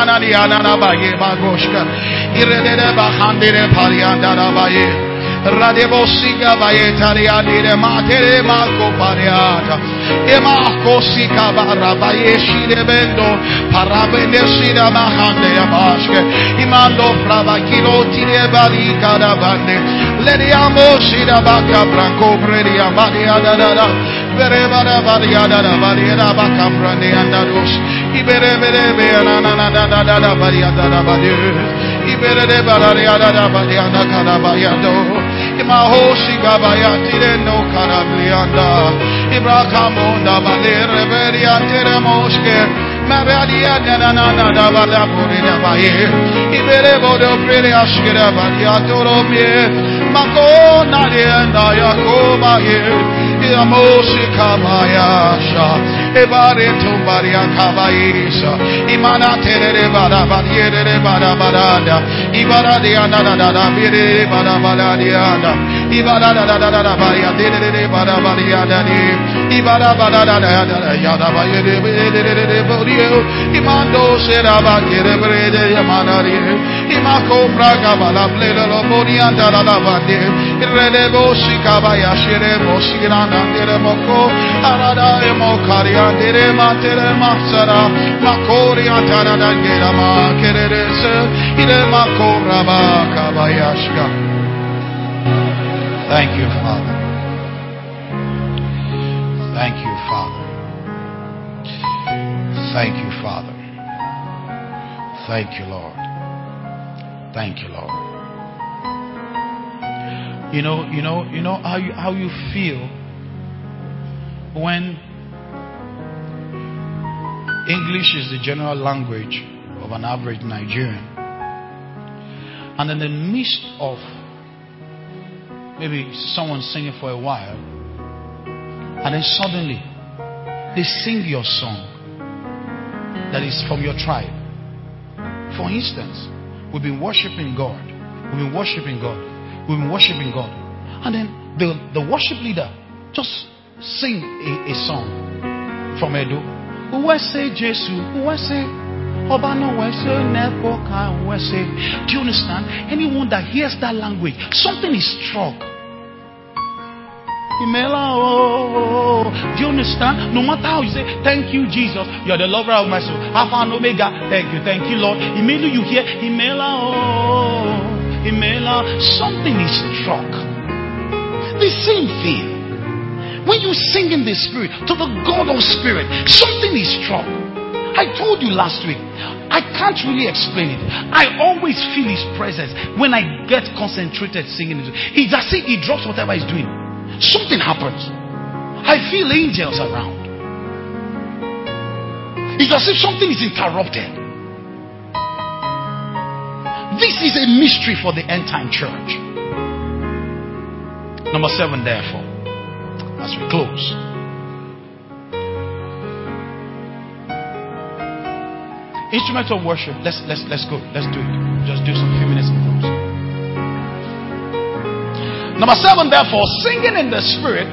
Radebosiga bayetaria dire matere mako pariata ema kosika barabayeshi de bendo parabende sida mahande yabaske imando pravakiro tire barika da bande ledi amo sida baka branco predia badia da da berebara badia da badia da baka brande andados ibere be na da badia da badia ibere balaria da badia da kada bayado Imahoshi gabayati no karablianda Ibrakamunda balere beria teremoske Maradia nana da bala purina baye Ibere bodo prele ashkira badia toromie Makona lienda yakoba ye Iamoshi kabayasha Ebare tumbaria kabayisha Imana tere bada badiere bada badada Ibara dia nada bire bada badadia Ibada da baya de bada badia dani Ibada bada da yada baye de bodio Imando sera bakere brede yamanari Imako praga bala plelo lo bodia da la bade Irede boshi kabaya shere boshi rana dire moko arada emo karia dire matere masara makori antana da gera ma kerese ire makora ba kabayashka. Thank you, Father. Thank you, Father. Thank you, Father. Thank you, Lord. Thank you, Lord. You know how you feel when English is the general language of an average Nigerian, and in the midst of maybe someone singing for a while, and then suddenly they sing your song that is from your tribe. For instance, we've been worshiping God, and then the worship leader just sing a song from Edo. Do you understand? Anyone that hears that language, something is struck. Do you understand? No matter how you say, thank you, Jesus, you're the lover of my soul, Alpha and Omega, thank you, Lord. Immediately you hear, something is struck. The same thing. When you sing in the Spirit to the God of Spirit, something is struck. I told you last week, I can't really explain it. I always feel His presence when I get concentrated singing. It's as if He drops whatever He's doing. Something happens. I feel angels around. It's as if something is interrupted. This is a mystery for the end time church. Number 7, therefore, as we close. Instruments of worship. Let's go. Let's do it. Just do some few minutes and close. Number 7, therefore, singing in the Spirit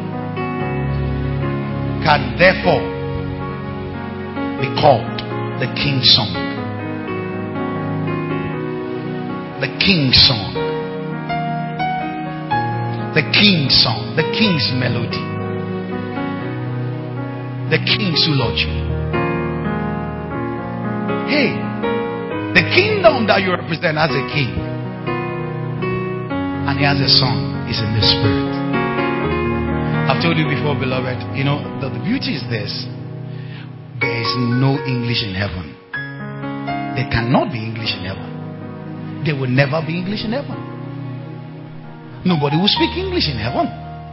can therefore be called the King's song. The King's song. The King's song. The King's melody. The King's eulogy. Hey, the kingdom that you represent has a king, and he has a song. Is in the Spirit. I've told you before, beloved, the beauty is this: there is no English in heaven. There cannot be English in heaven. there will never be English in heaven. Nobody will speak English in heaven.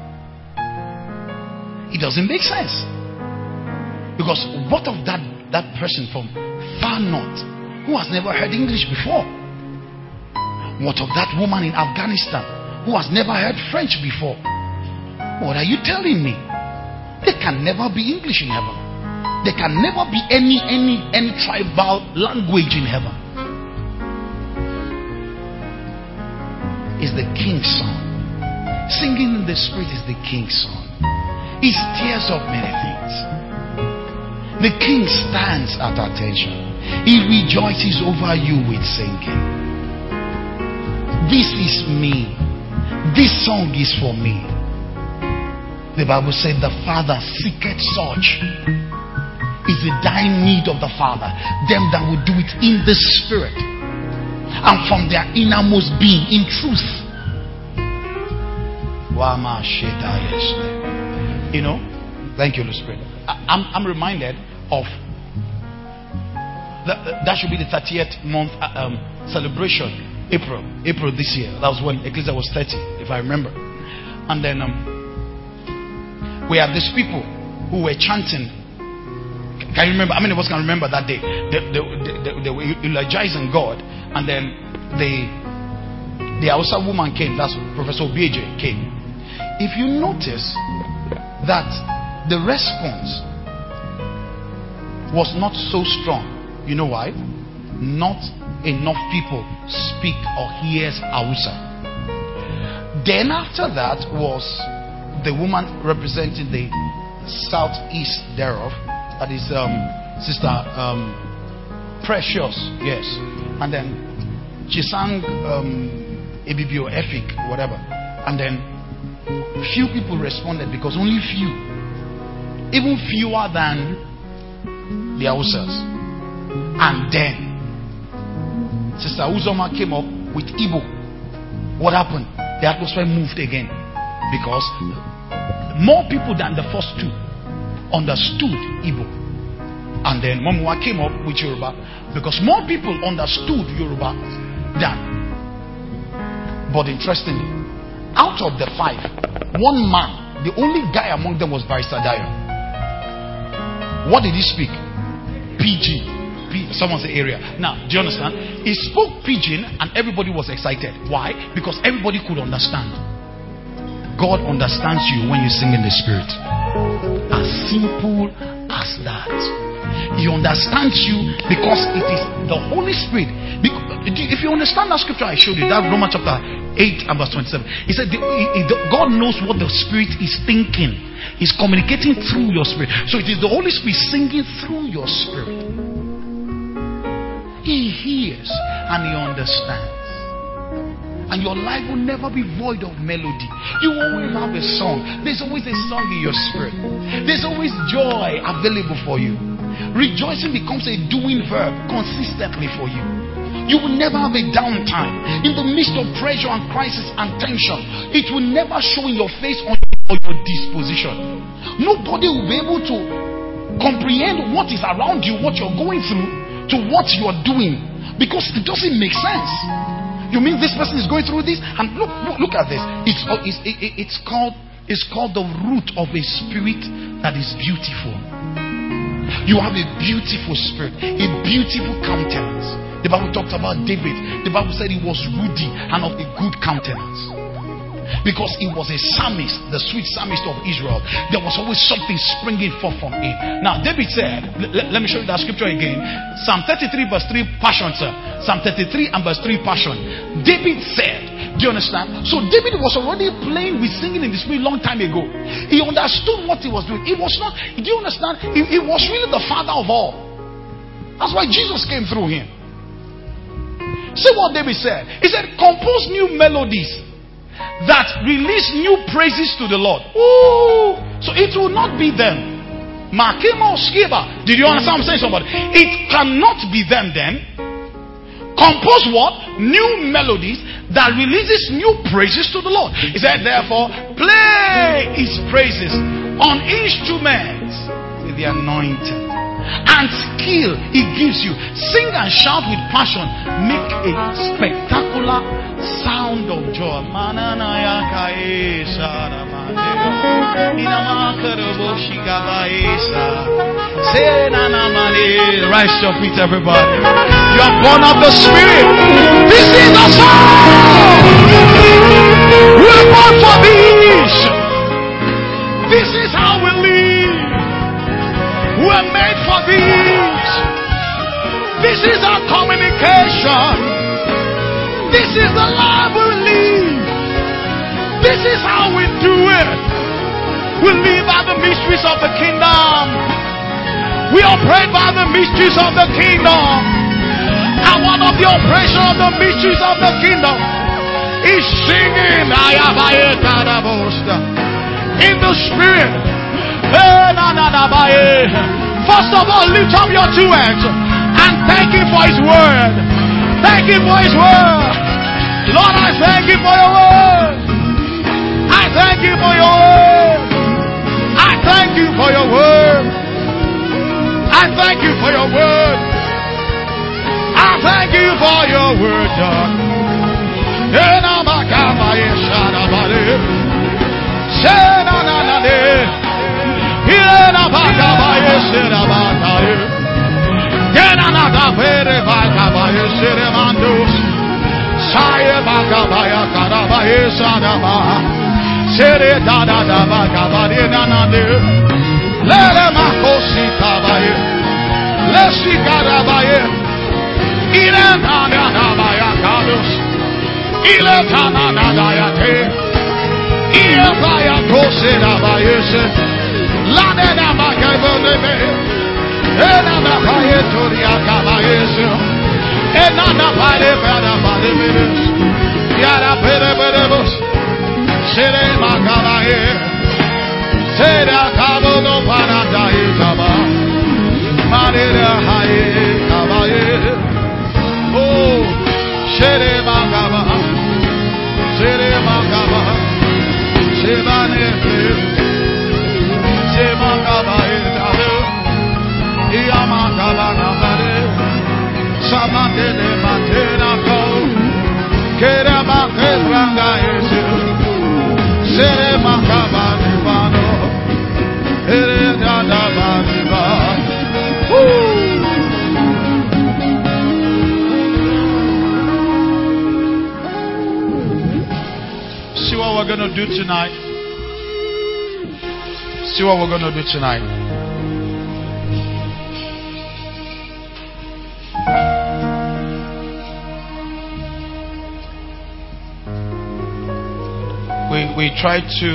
It doesn't make sense. Because what of that person from far north who has never heard English before? What of that woman in Afghanistan who has never heard French before? What are you telling me? There can never be English in heaven. There can never be any tribal language in heaven. It's the King's song. Singing in the Spirit is the King's song. It stirs up many things. The King stands at attention. He rejoices over you with singing. This is me. This song is for me. The Bible said the Father seeketh such. Is the dying need of the Father. Them that will do it in the Spirit. And from their innermost being, in truth. You know, thank you, Holy Spirit. I'm reminded of that should be the 30th month celebration, April this year. That was when Ecclesia was 30, if I remember. And then we have these people who were chanting. Can you remember? How many of us can remember that day? They were eulogizing God, and then the Hausa woman came. That's Professor Obieje came. If you notice that the response was not so strong, you know why? Not enough people speak or hears Hausa. Then after that was the woman representing the southeast thereof. That is Sister Precious, yes. And then she sang Ebibio Efik, whatever. And then few people responded because only few, even fewer than the Hausas. And then Sister Uzoma came up with Igbo. What happened? The atmosphere moved again because more people than the first two understood Igbo. And then Momwa came up with Yoruba because more people understood Yoruba than. But interestingly, out of the 5, one man, the only guy among them was Barrister Dayo. What did he speak? Pidgin. Someone say area. Now, do you understand? He spoke Pidgin and everybody was excited. Why? Because everybody could understand. God understands you when you sing in the Spirit. As simple as that. He understands you because it is the Holy Spirit. If you understand that scripture I showed you, that Romans chapter 8 and verse 27, he said God knows what the Spirit is thinking. He's communicating through your spirit. So it is the Holy Spirit singing through your spirit. He hears and he understands. And your life will never be void of melody. You always have a song. There's always a song in your spirit. There's always joy available for you. Rejoicing becomes a doing verb consistently for you. You will never have a downtime. In the midst of pressure and crisis and tension, it will never show in your face or your disposition. Nobody will be able to comprehend what is around you, what you're going through, to what you're doing, because it doesn't make sense. You mean this person is going through this? And look at this. It's called the root of a spirit that is beautiful. You have a beautiful spirit, a beautiful countenance. The Bible talked about David. The Bible said he was ruddy and of a good countenance. Because he was a psalmist, the sweet psalmist of Israel. There was always something springing forth from him. Now David said, let me show you that scripture again. Psalm 33 verse 3 passion, sir. Psalm 33 and verse 3 passion. David said, do you understand? So David was already playing with singing in the spirit long time ago. He understood what he was doing. It was not, do you understand? He was really the father of all. That's why Jesus came through him. See what David said. He said, compose new melodies that release new praises to the Lord. Ooh. So it will not be them. Makema or Skiba. Did you understand what I'm saying, somebody? It cannot be them then. Compose what? New melodies that releases new praises to the Lord. He said, therefore, play his praises on instruments with the anointing. and skill He gives you. Sing and shout with passion. Make a spectacular sound of joy. Rise your feet, everybody. You are born of the Spirit. This is the song. We are born for this. This is how we live. We are made for this. This is our communication. This is the life we live. This is how we do it. We live by the mysteries of the kingdom. We operate by the mysteries of the kingdom. And one of the operations of the mysteries of the kingdom is singing in the Spirit. First of all, lift up your two hands and thank Him for His word. Thank Him for His word. Lord, I thank You for Your word. I thank You for Your word. I thank You for Your word. I thank You for Your word. I thank You for Your word, God. See what we're going to do tonight. See what we're going to do tonight. We tried to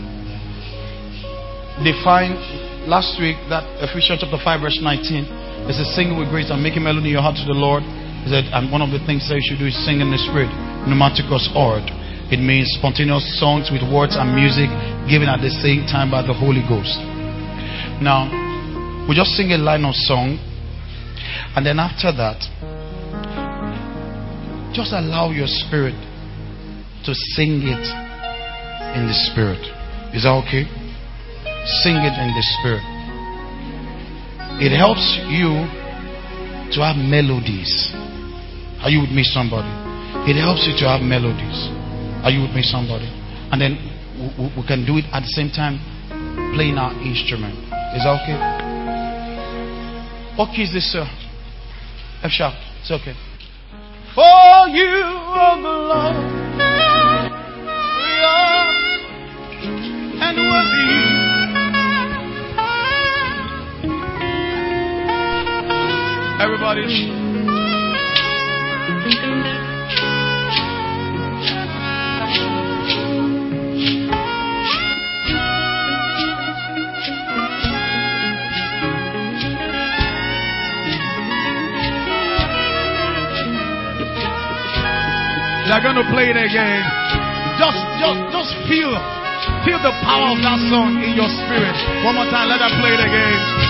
define last week that Ephesians chapter 5 verse 19 is a singing with grace and making melody in your heart to the Lord. He said, and one of the things that you should do is sing in the Spirit, pneumaticos ord. It means spontaneous songs with words and music given at the same time by the Holy Ghost. Now, we just sing a line of song, and then after that, just allow your spirit to sing it in the Spirit. Is that okay? Sing it in the Spirit. It helps you to have melodies. Are you with me, somebody? It helps you to have melodies. Are you with me, somebody? And then we can do it at the same time playing our instrument. Is that okay? What key is this, sir? F sharp. It's okay. For You are the Lord, and worthy. Everybody. They're going to play it again. Just feel the power of that song in your spirit. One more time, let them play it again.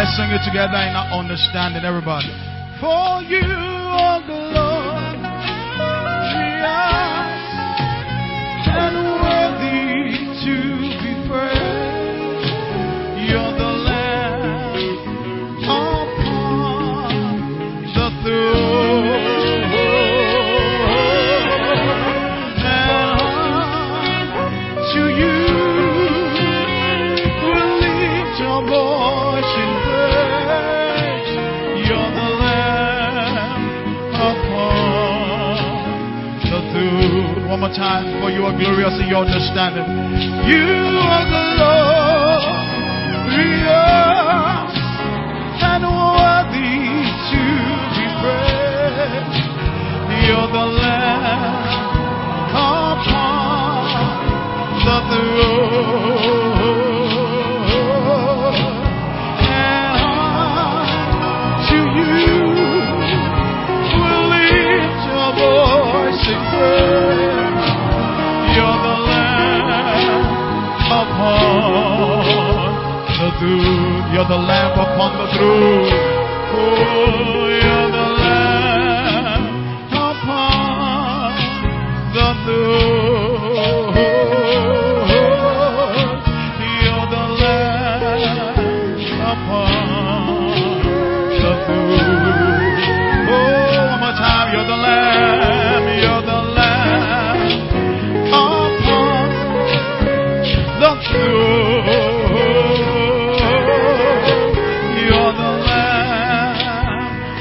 Let's sing it together in our understanding, everybody. For you are glorious and worthy to be praised. You're the Lamb upon the throne. And to you we'll lift your voice in praise. You're the Lamb upon the throne. One more time, for you are glorious in your understanding. You are glorious and worthy to be praised. You're the Lamb upon the throne. And to you we'll lift your voice in praise. You're the Lamb upon the throne. You're the Lamb upon the throne. Oh, you're the Lamb upon the throne. You're the Lamb upon the throne. Oh, one more time. You're the Lamb. You're the Lamb upon the throne. You're the Lamb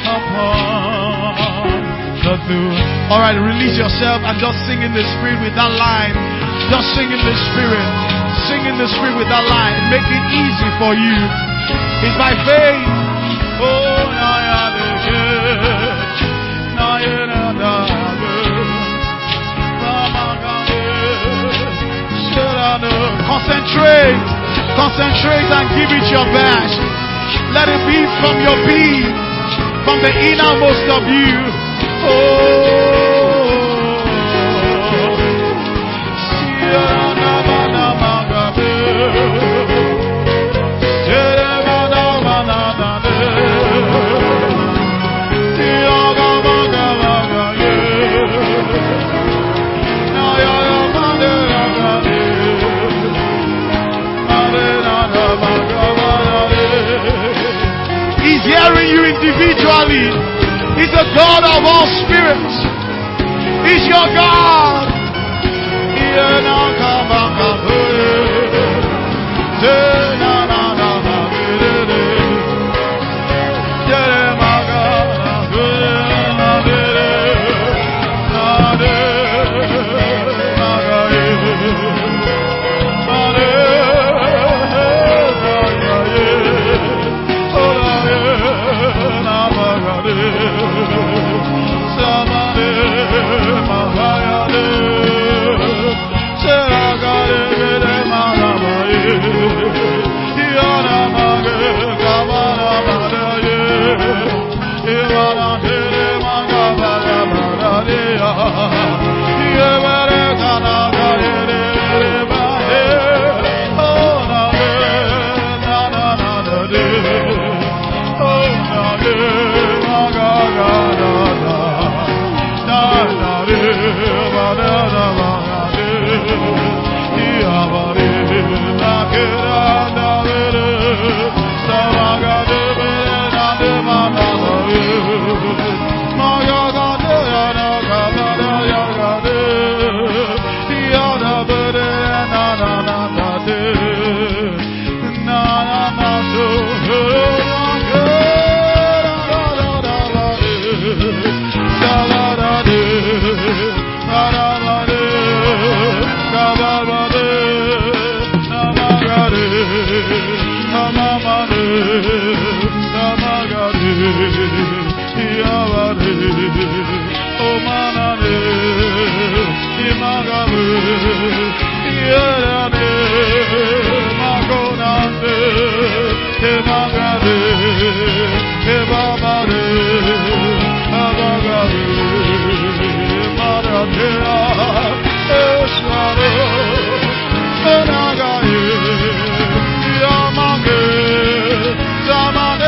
upon the throne. All right, release yourself and just sing in the spirit with that line. Just sing in the spirit. Sing in the spirit with that line. Make it easy for you. It's by faith. Oh, now you're the good. Now you're the good. Concentrate. Concentrate and give it your best. Let it be from your being, from the innermost of you. He's hearing you individually. He's a God of all spirits. He's your God. Samane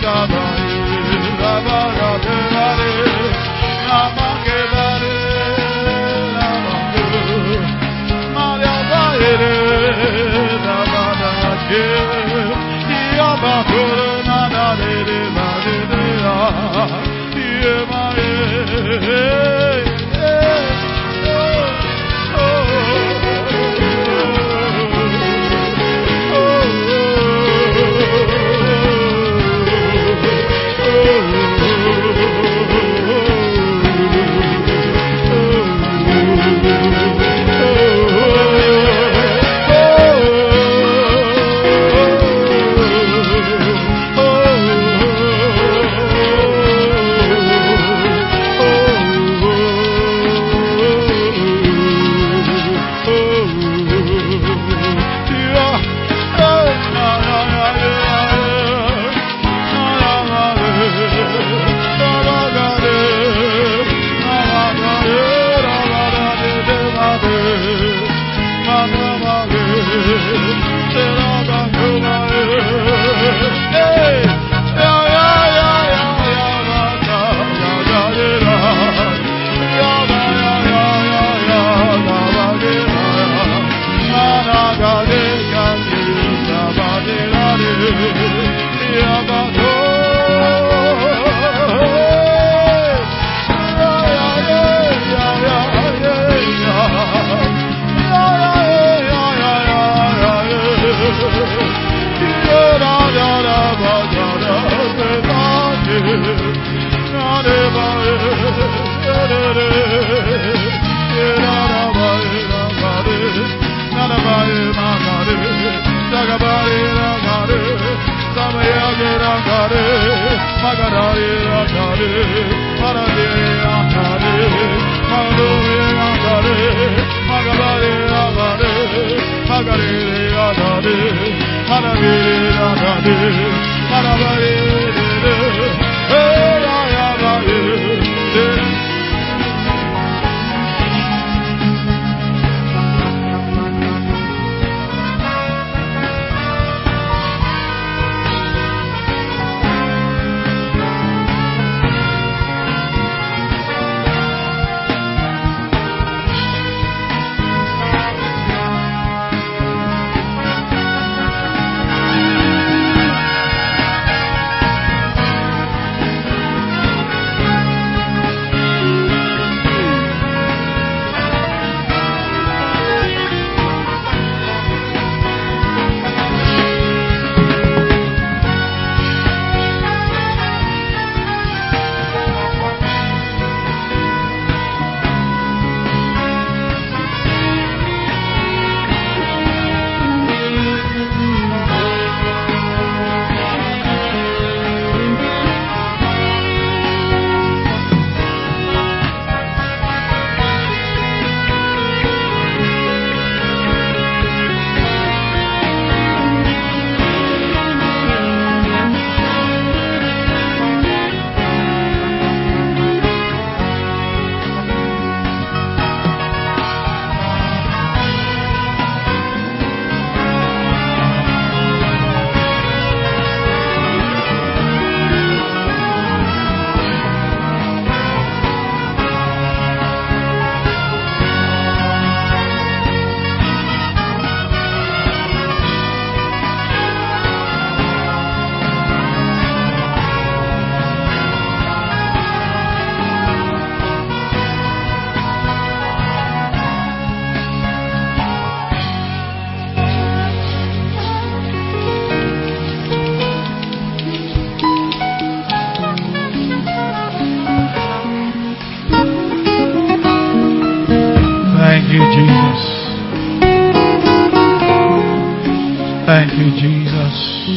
Thank you, Jesus.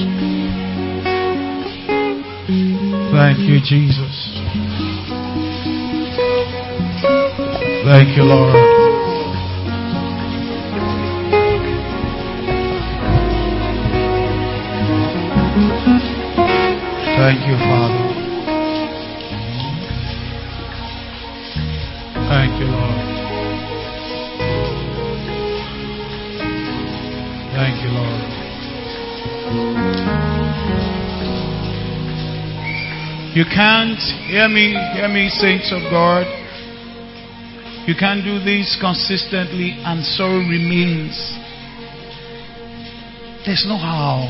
Thank you, Jesus. Thank you, Lord. Thank you, Father. Thank you, Lord. Thank you, Lord. You can't, hear me, saints of God. You can't do this consistently and sorrow remains. There's no how.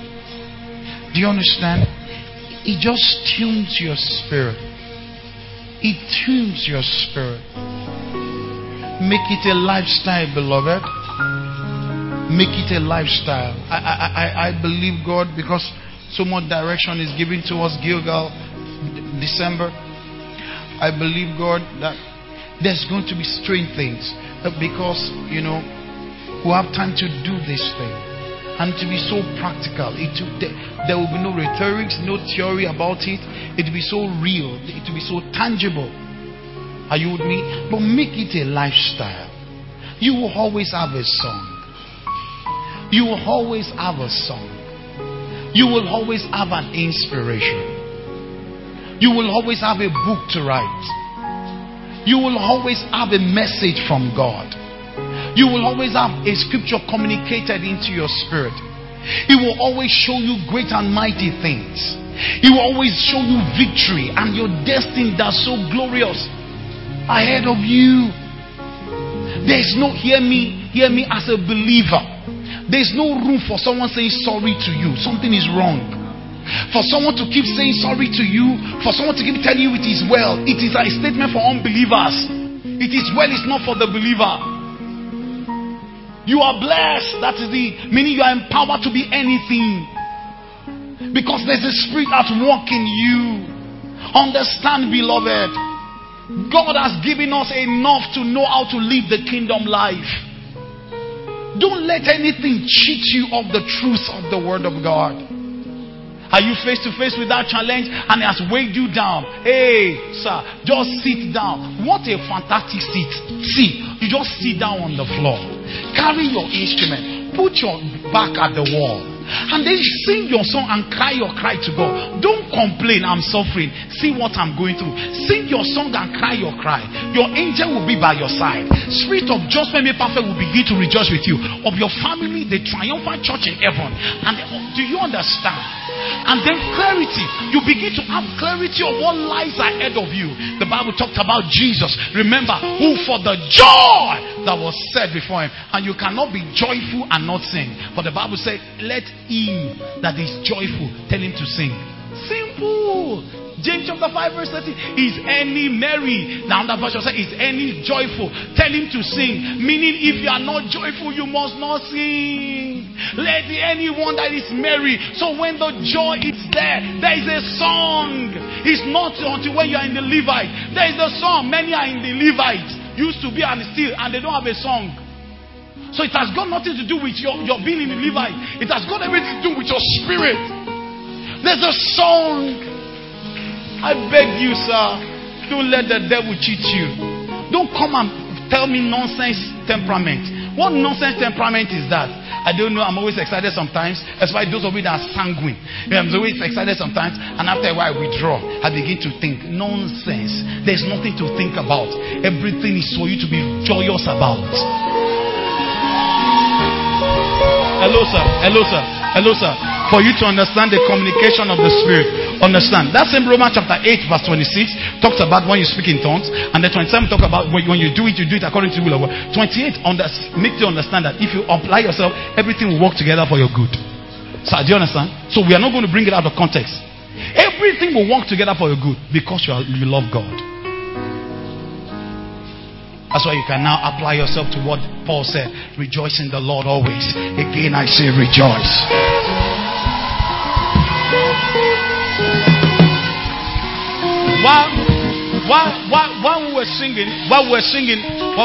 Do you understand? It just tunes your spirit. It tunes your spirit. Make it a lifestyle, beloved. Make it a lifestyle. I believe God, because so much direction is given to us, Gilgal, December. I believe God that there's going to be strange things, because we have time to do this thing and to be so practical. There will be no rhetorics, no theory about it. It will be so real. It will be so tangible. Are you with me? But make it a lifestyle. You will always have a song. You will always have a song. You will always have an inspiration. You will always have a book to write. You will always have a message from God. You will always have a scripture communicated into your spirit. It will always show you great and mighty things. It will always show you victory and your destiny that's so glorious ahead of you. There's no, hear me as a believer. There's no room for someone saying sorry to you. Something is wrong. For someone to keep saying sorry to you, for someone to keep telling you it is well. It is a statement for unbelievers. It is well, it's not for the believer. You are blessed. That is the meaning. You are empowered to be anything, because there's a spirit at work in you. Understand, beloved, God has given us enough to know how to live the kingdom life. Don't let anything cheat you of the truth of the word of God. Are you face to face with that challenge and it has weighed you down? Hey, sir, just sit down. What a fantastic seat. See, you just sit down on the floor. Carry your instrument. Put your back at the wall. And then sing your song and cry your cry to God. Don't complain, I'm suffering. See what I'm going through. Sing your song and cry your cry. Your angel will be by your side. Spirit of judgment made perfect will begin to rejoice with you. Of your family, the triumphant church in heaven. And do you understand? And then clarity. You begin to have clarity of what lies ahead of you. The Bible talked about Jesus. Remember, who for the joy that was set before him. And you cannot be joyful and not sing. But the Bible said, let him that is joyful tell him to sing. Simple. James chapter 5 verse 30. Is any merry? Now that verse says, is any joyful? Tell him to sing. Meaning, if you are not joyful, you must not sing. Let anyone that is merry. So when the joy is there is a song. It's not until when you are in the Levite. There is a song. Many are in the Levite. Used to be and still, and they don't have a song. So it has got nothing to do with your being in the Levite. It has got everything to do with your spirit. There's a song. I beg you, sir, don't let the devil cheat you. Don't come and tell me nonsense temperament. What nonsense temperament is that? I don't know. I'm always excited sometimes. Especially those of you that are sanguine. I'm always excited sometimes, and after a while I withdraw. I begin to think. Nonsense. There's nothing to think about. Everything is for you to be joyous about. Hello, sir. Hello, sir. Hello, sir. For you to understand the communication of the Spirit. Understand. That same Romans chapter 8 verse 26 talks about when you speak in tongues. And the 27 talk about when you do it according to the will of God. 28 make you understand that if you apply yourself, everything will work together for your good. So do you understand? So we are not going to bring it out of context. Everything will work together for your good because you love God. That's why you can now apply yourself to what Paul said. Rejoice in the Lord always. Again I say rejoice. While we were singing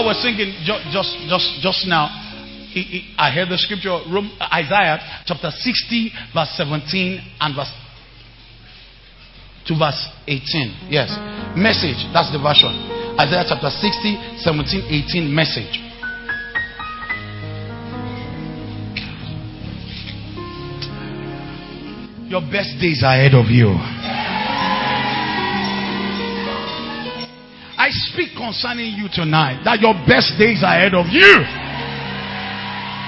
just now, I heard the scripture, Isaiah chapter 60 verse 17 and verse 18. Yes, Message, that's the version. Isaiah chapter 60, 17, 18, Message. Your best days are ahead of you. I speak concerning you tonight that your best days are ahead of you.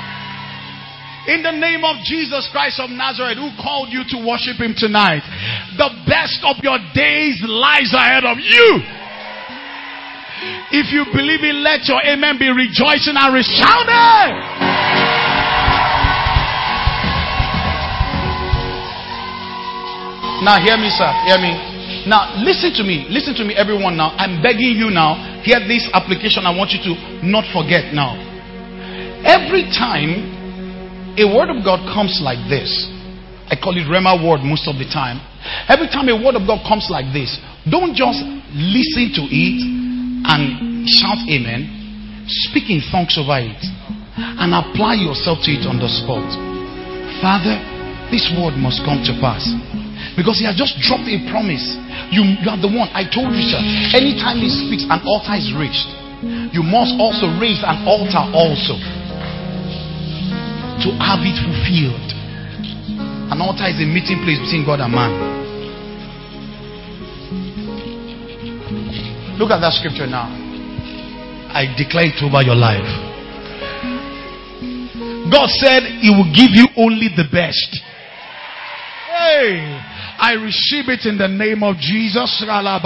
In the name of Jesus Christ of Nazareth, who called you to worship him tonight, The best of your days lies ahead of you. If you believe it, let your amen be rejoicing and resounding. Now hear me, sir. Hear me. Now listen to me. Listen to me, everyone. Now I'm begging you now. Hear this application. I want you to not forget now. Every time a word of God comes like this, I call it Rhema word most of the time. Every time a word of God comes like this, don't just listen to it and shout amen. Speak in tongues over it and apply yourself to it on the spot. Father, this word must come to pass. Because he has just dropped a promise. You are the one. I told you, sir. Anytime he speaks, an altar is raised. You must also raise an altar also to have it fulfilled. An altar is a meeting place between God and man. Look at that scripture now. I declare it over your life. God said he will give you only the best. Hey, I receive it in the name of Jesus.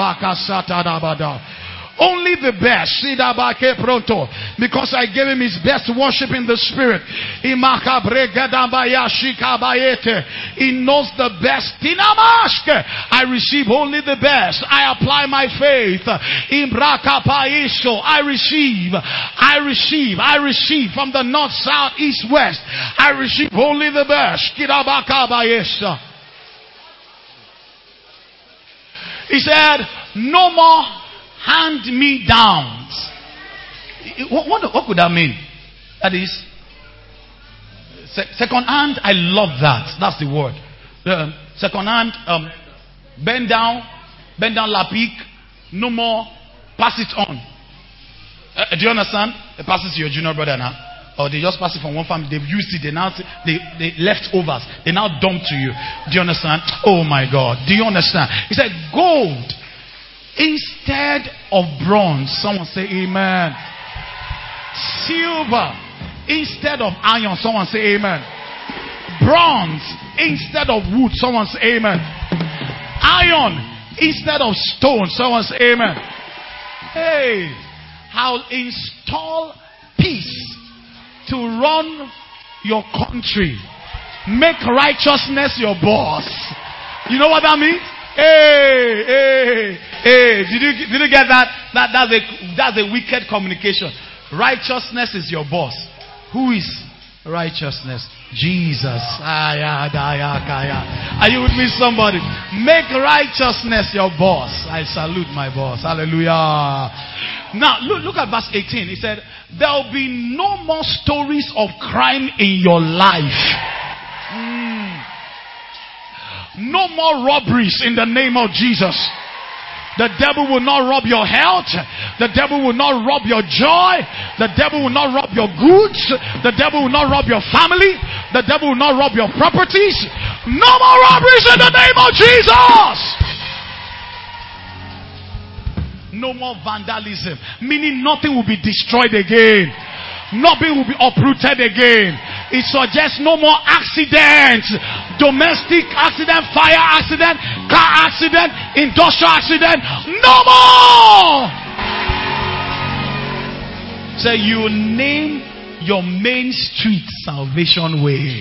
Only the best. Because I gave him his best worship in the spirit. He knows the best. I receive only the best. I apply my faith. I receive from the north, south, east, west. I receive only the best. He said, no more hand-me-downs. What could that mean? That is second hand. I love that. That's the word. Second hand, bend down lapik. No more, pass it on. Do you understand? It passes to your junior brother now. Or they just pass it from one family. They've used it. They leftovers. They now dump to you. Do you understand? Oh my God. Do you understand? He said gold instead of bronze. Someone say amen. Silver instead of iron. Someone say amen. Bronze instead of wood. Someone say amen. Iron instead of stone. Someone say amen. Hey, I'll install peace to run your country. Make righteousness your boss. You know what that means? Hey. Did you get that? That's a wicked communication. Righteousness is your boss. Who is righteousness? Jesus. Are you with me, somebody? Make righteousness your boss. I salute my boss. Hallelujah. Now, look at verse 18. He said, there will be no more stories of crime in your life. No more robberies in the name of Jesus. The devil will not rob your health. The devil will not rob your joy. The devil will not rob your goods. The devil will not rob your family. The devil will not rob your properties. No more robberies in the name of Jesus. No more vandalism. Meaning nothing will be destroyed again. Nothing will be uprooted again. It suggests no more accidents. Domestic accident, fire accident, car accident, industrial accident. No more. So you name your main street Salvation Way.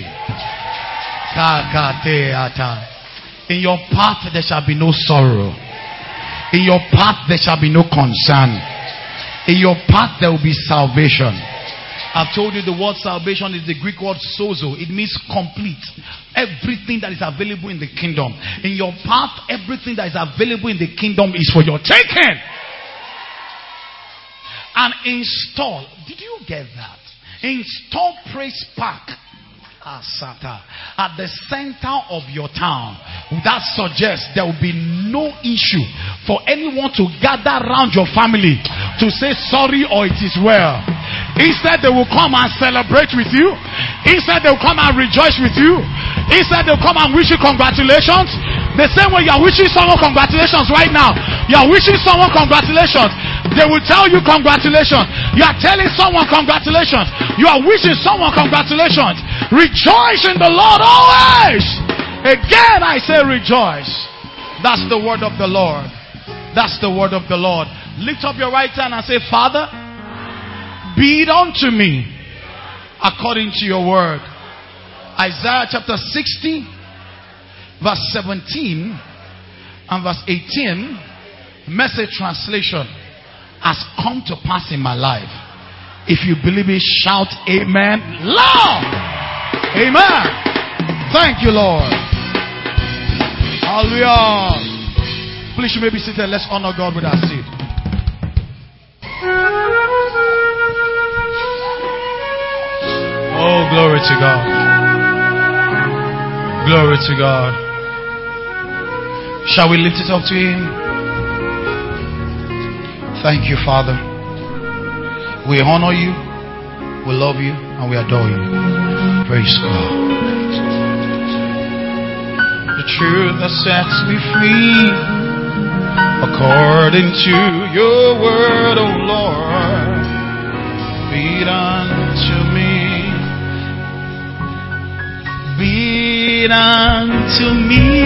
In your path there shall be no sorrow. In your path there shall be no concern. In your path there will be salvation. I've told you the word salvation is the Greek word sozo. It means complete. Everything that is available in the kingdom. In your path, everything that is available in the kingdom is for your taking. And install. Did you get that? Install Praise Park at the center of your town. That suggests there will be no issue for anyone to gather around your family to say sorry or it is well. Instead, they will come and celebrate with you. Instead, they will come and rejoice with you. Instead, they will come and wish you congratulations. The same way you are wishing someone congratulations right now. You are wishing someone congratulations. They will tell you congratulations. You are telling someone congratulations. You are wishing someone congratulations. Rejoice in the Lord always. Again, I say rejoice. That's the word of the Lord. That's the word of the Lord. Lift up your right hand and say, Father, be it unto me according to your word. Isaiah chapter 60, verse 17 and verse 18, Message translation, has come to pass in my life. If you believe it, shout amen loud. Amen. Thank you, Lord. Hallelujah. Please, you may be seated. Let's honor God with our seat. Oh, glory to God. Glory to God. Shall we lift it up to Him? Thank you, Father. We honor you, we love you, and we adore you. Praise God. The truth that sets me free, according to your word, O Lord, be it unto me. Be it unto me,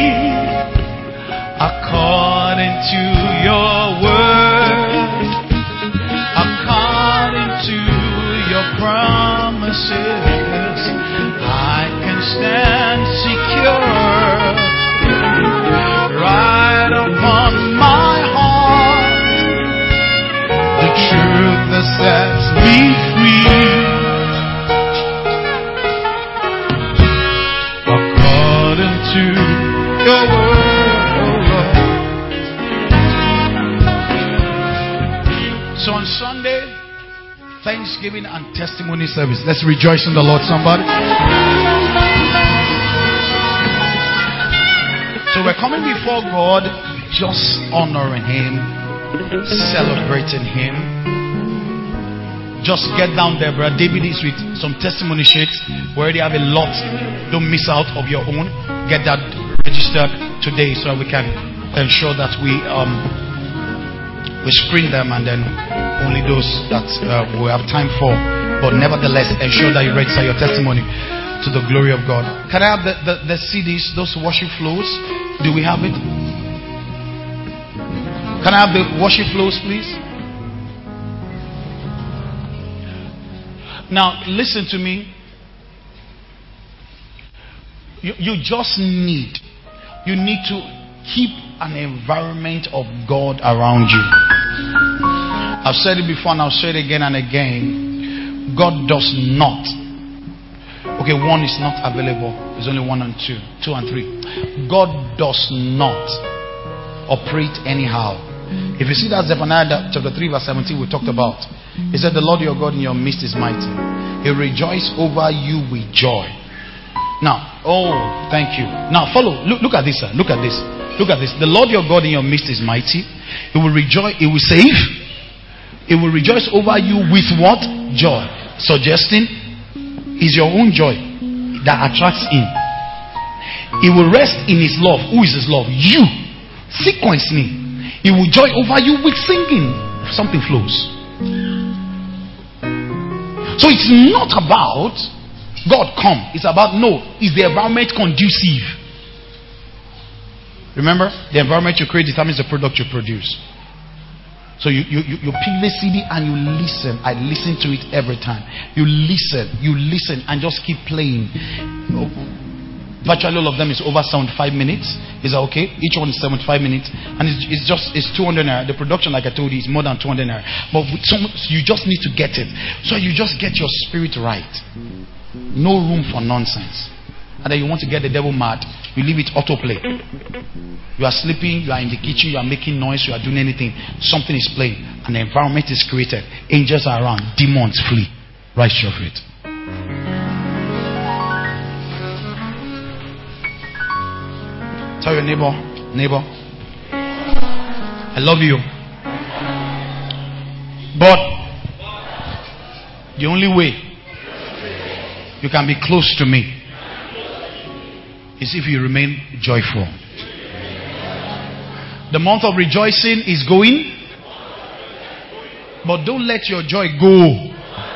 according to your word, according to your promises. I can stand secure, right upon my heart, the truth that sets me free, according to your word, oh Lord. So on Sunday, Thanksgiving and testimony service. Let's rejoice in the Lord, somebody. So we're coming before God, just honoring Him, celebrating Him. Just get down there, brother. David is with some testimony sheets. We already have a lot. Don't miss out of your own. Get that registered today so we can ensure that we screen them, and then only those that we have time for. But nevertheless, ensure that you register your testimony to the glory of God. Can I have the CDs, those worship flows? Do we have it? Can I have the worship flows, please? Now, listen to me. You just need to keep an environment of God around you. I've said it before and I'll say it again and again. God does not. Okay, 1 is not available. There's only 1 and 2. 2 and 3. God does not operate anyhow. If you see that Zephaniah chapter 3 verse 17 we talked about. He said, the Lord your God in your midst is mighty. He rejoices over you with joy. Now, oh, thank you. Now follow. Look at this, sir. Look at this. Look at this. The Lord your God in your midst is mighty. He will rejoice. He will save. He will rejoice over you with what? Joy. Suggesting is your own joy that attracts Him. He will rest in His love. Who is His love? You. Sequence me. He will joy over you with singing. Something flows. So it's not about God come. It's about is the environment conducive? Remember, the environment you create determines the product you produce. So you pick the CD and you listen. I listen to it every time. You listen and just keep playing. Virtually all of them is over 75 minutes. Is that okay? Each one is 75 minutes, and it's 200 naira. The production, like I told you, is more than 200 naira. But you just need to get it. So you just get your spirit right. No room for nonsense. And then you want to get the devil mad, you leave it autoplay. You are sleeping, you are in the kitchen, you are making noise, you are doing anything, something is playing, and the environment is created. Angels are around, demons flee. Rise your feet. Tell your neighbor, I love you. But the only way you can be close to me is if you remain joyful. The month of rejoicing is going, but don't let your joy go.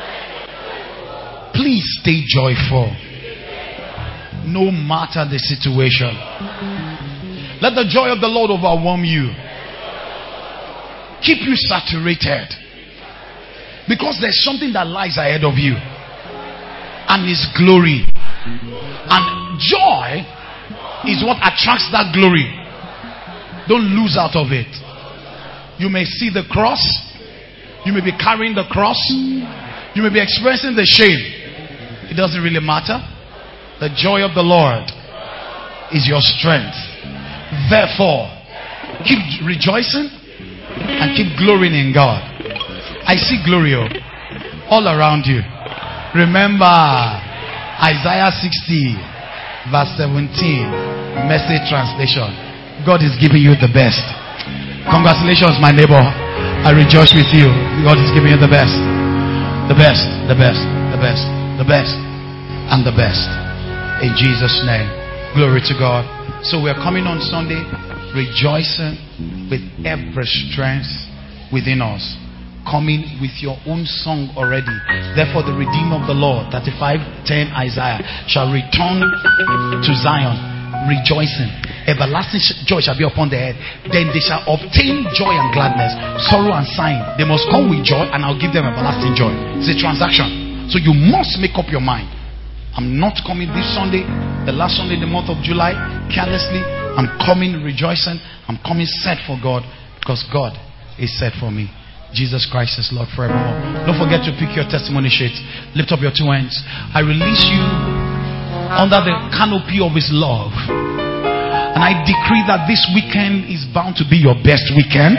Please stay joyful, no matter the situation. Let the joy of the Lord overwhelm you. Keep you saturated. Because there's something that lies ahead of you. And His glory. And joy is what attracts that glory. Don't lose out of it. You may see the cross. You may be carrying the cross. You may be experiencing the shame. It doesn't really matter. The joy of the Lord is your strength. Therefore, keep rejoicing and keep glorying in God. I see glory all around you. Remember Isaiah 60 verse 17, Message translation. God is giving you the best. Congratulations, my neighbor. I rejoice with you. God is giving you the best. The best, the best, the best, the best, and the best. In Jesus' name. Glory to God. So we are coming on Sunday rejoicing with every strength within us. Coming with your own song already. Therefore the Redeemer of the Lord, 35:10 Isaiah, shall return to Zion rejoicing. Everlasting joy shall be upon their head. Then they shall obtain joy and gladness, sorrow and sighing. They must come with joy, and I'll give them everlasting joy. It's a transaction. So you must make up your mind. I'm not coming this Sunday, the last Sunday in the month of July, carelessly. I'm coming rejoicing. I'm coming set for God, because God is set for me. Jesus Christ is Lord forevermore. Don't forget to pick your testimony sheet. Lift up your two hands. I release you under the canopy of His love. And I decree that this weekend is bound to be your best weekend.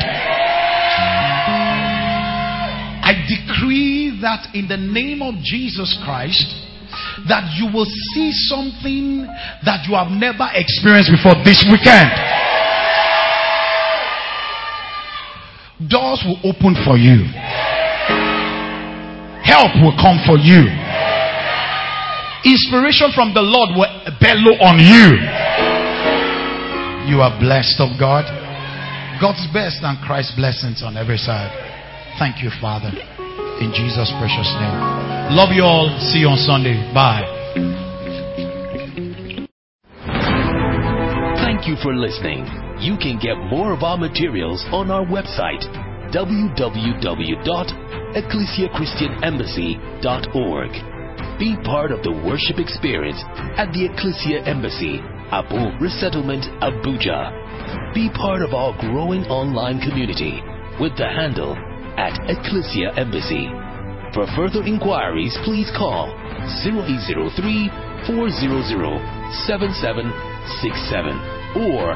I decree that in the name of Jesus Christ, that you will see something that you have never experienced before this weekend. Doors will open for you. Help will come for you. Inspiration from the Lord will bellow on you. You are blessed of God. God's best and Christ's blessings on every side. Thank you, Father. In Jesus' precious name. Love you all. See you on Sunday. Bye. Thank you for listening. You can get more of our materials on our website, www.ecclesiachristianembassy.org. Be part of the worship experience at the Ecclesia Embassy, Abu Resettlement, Abuja. Be part of our growing online community with the handle @Ecclesia Embassy. For further inquiries, please call 0803-400-7767 or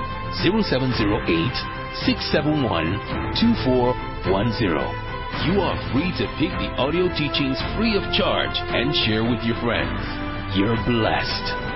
0708-671-2410. You are free to pick the audio teachings free of charge and share with your friends. You're blessed.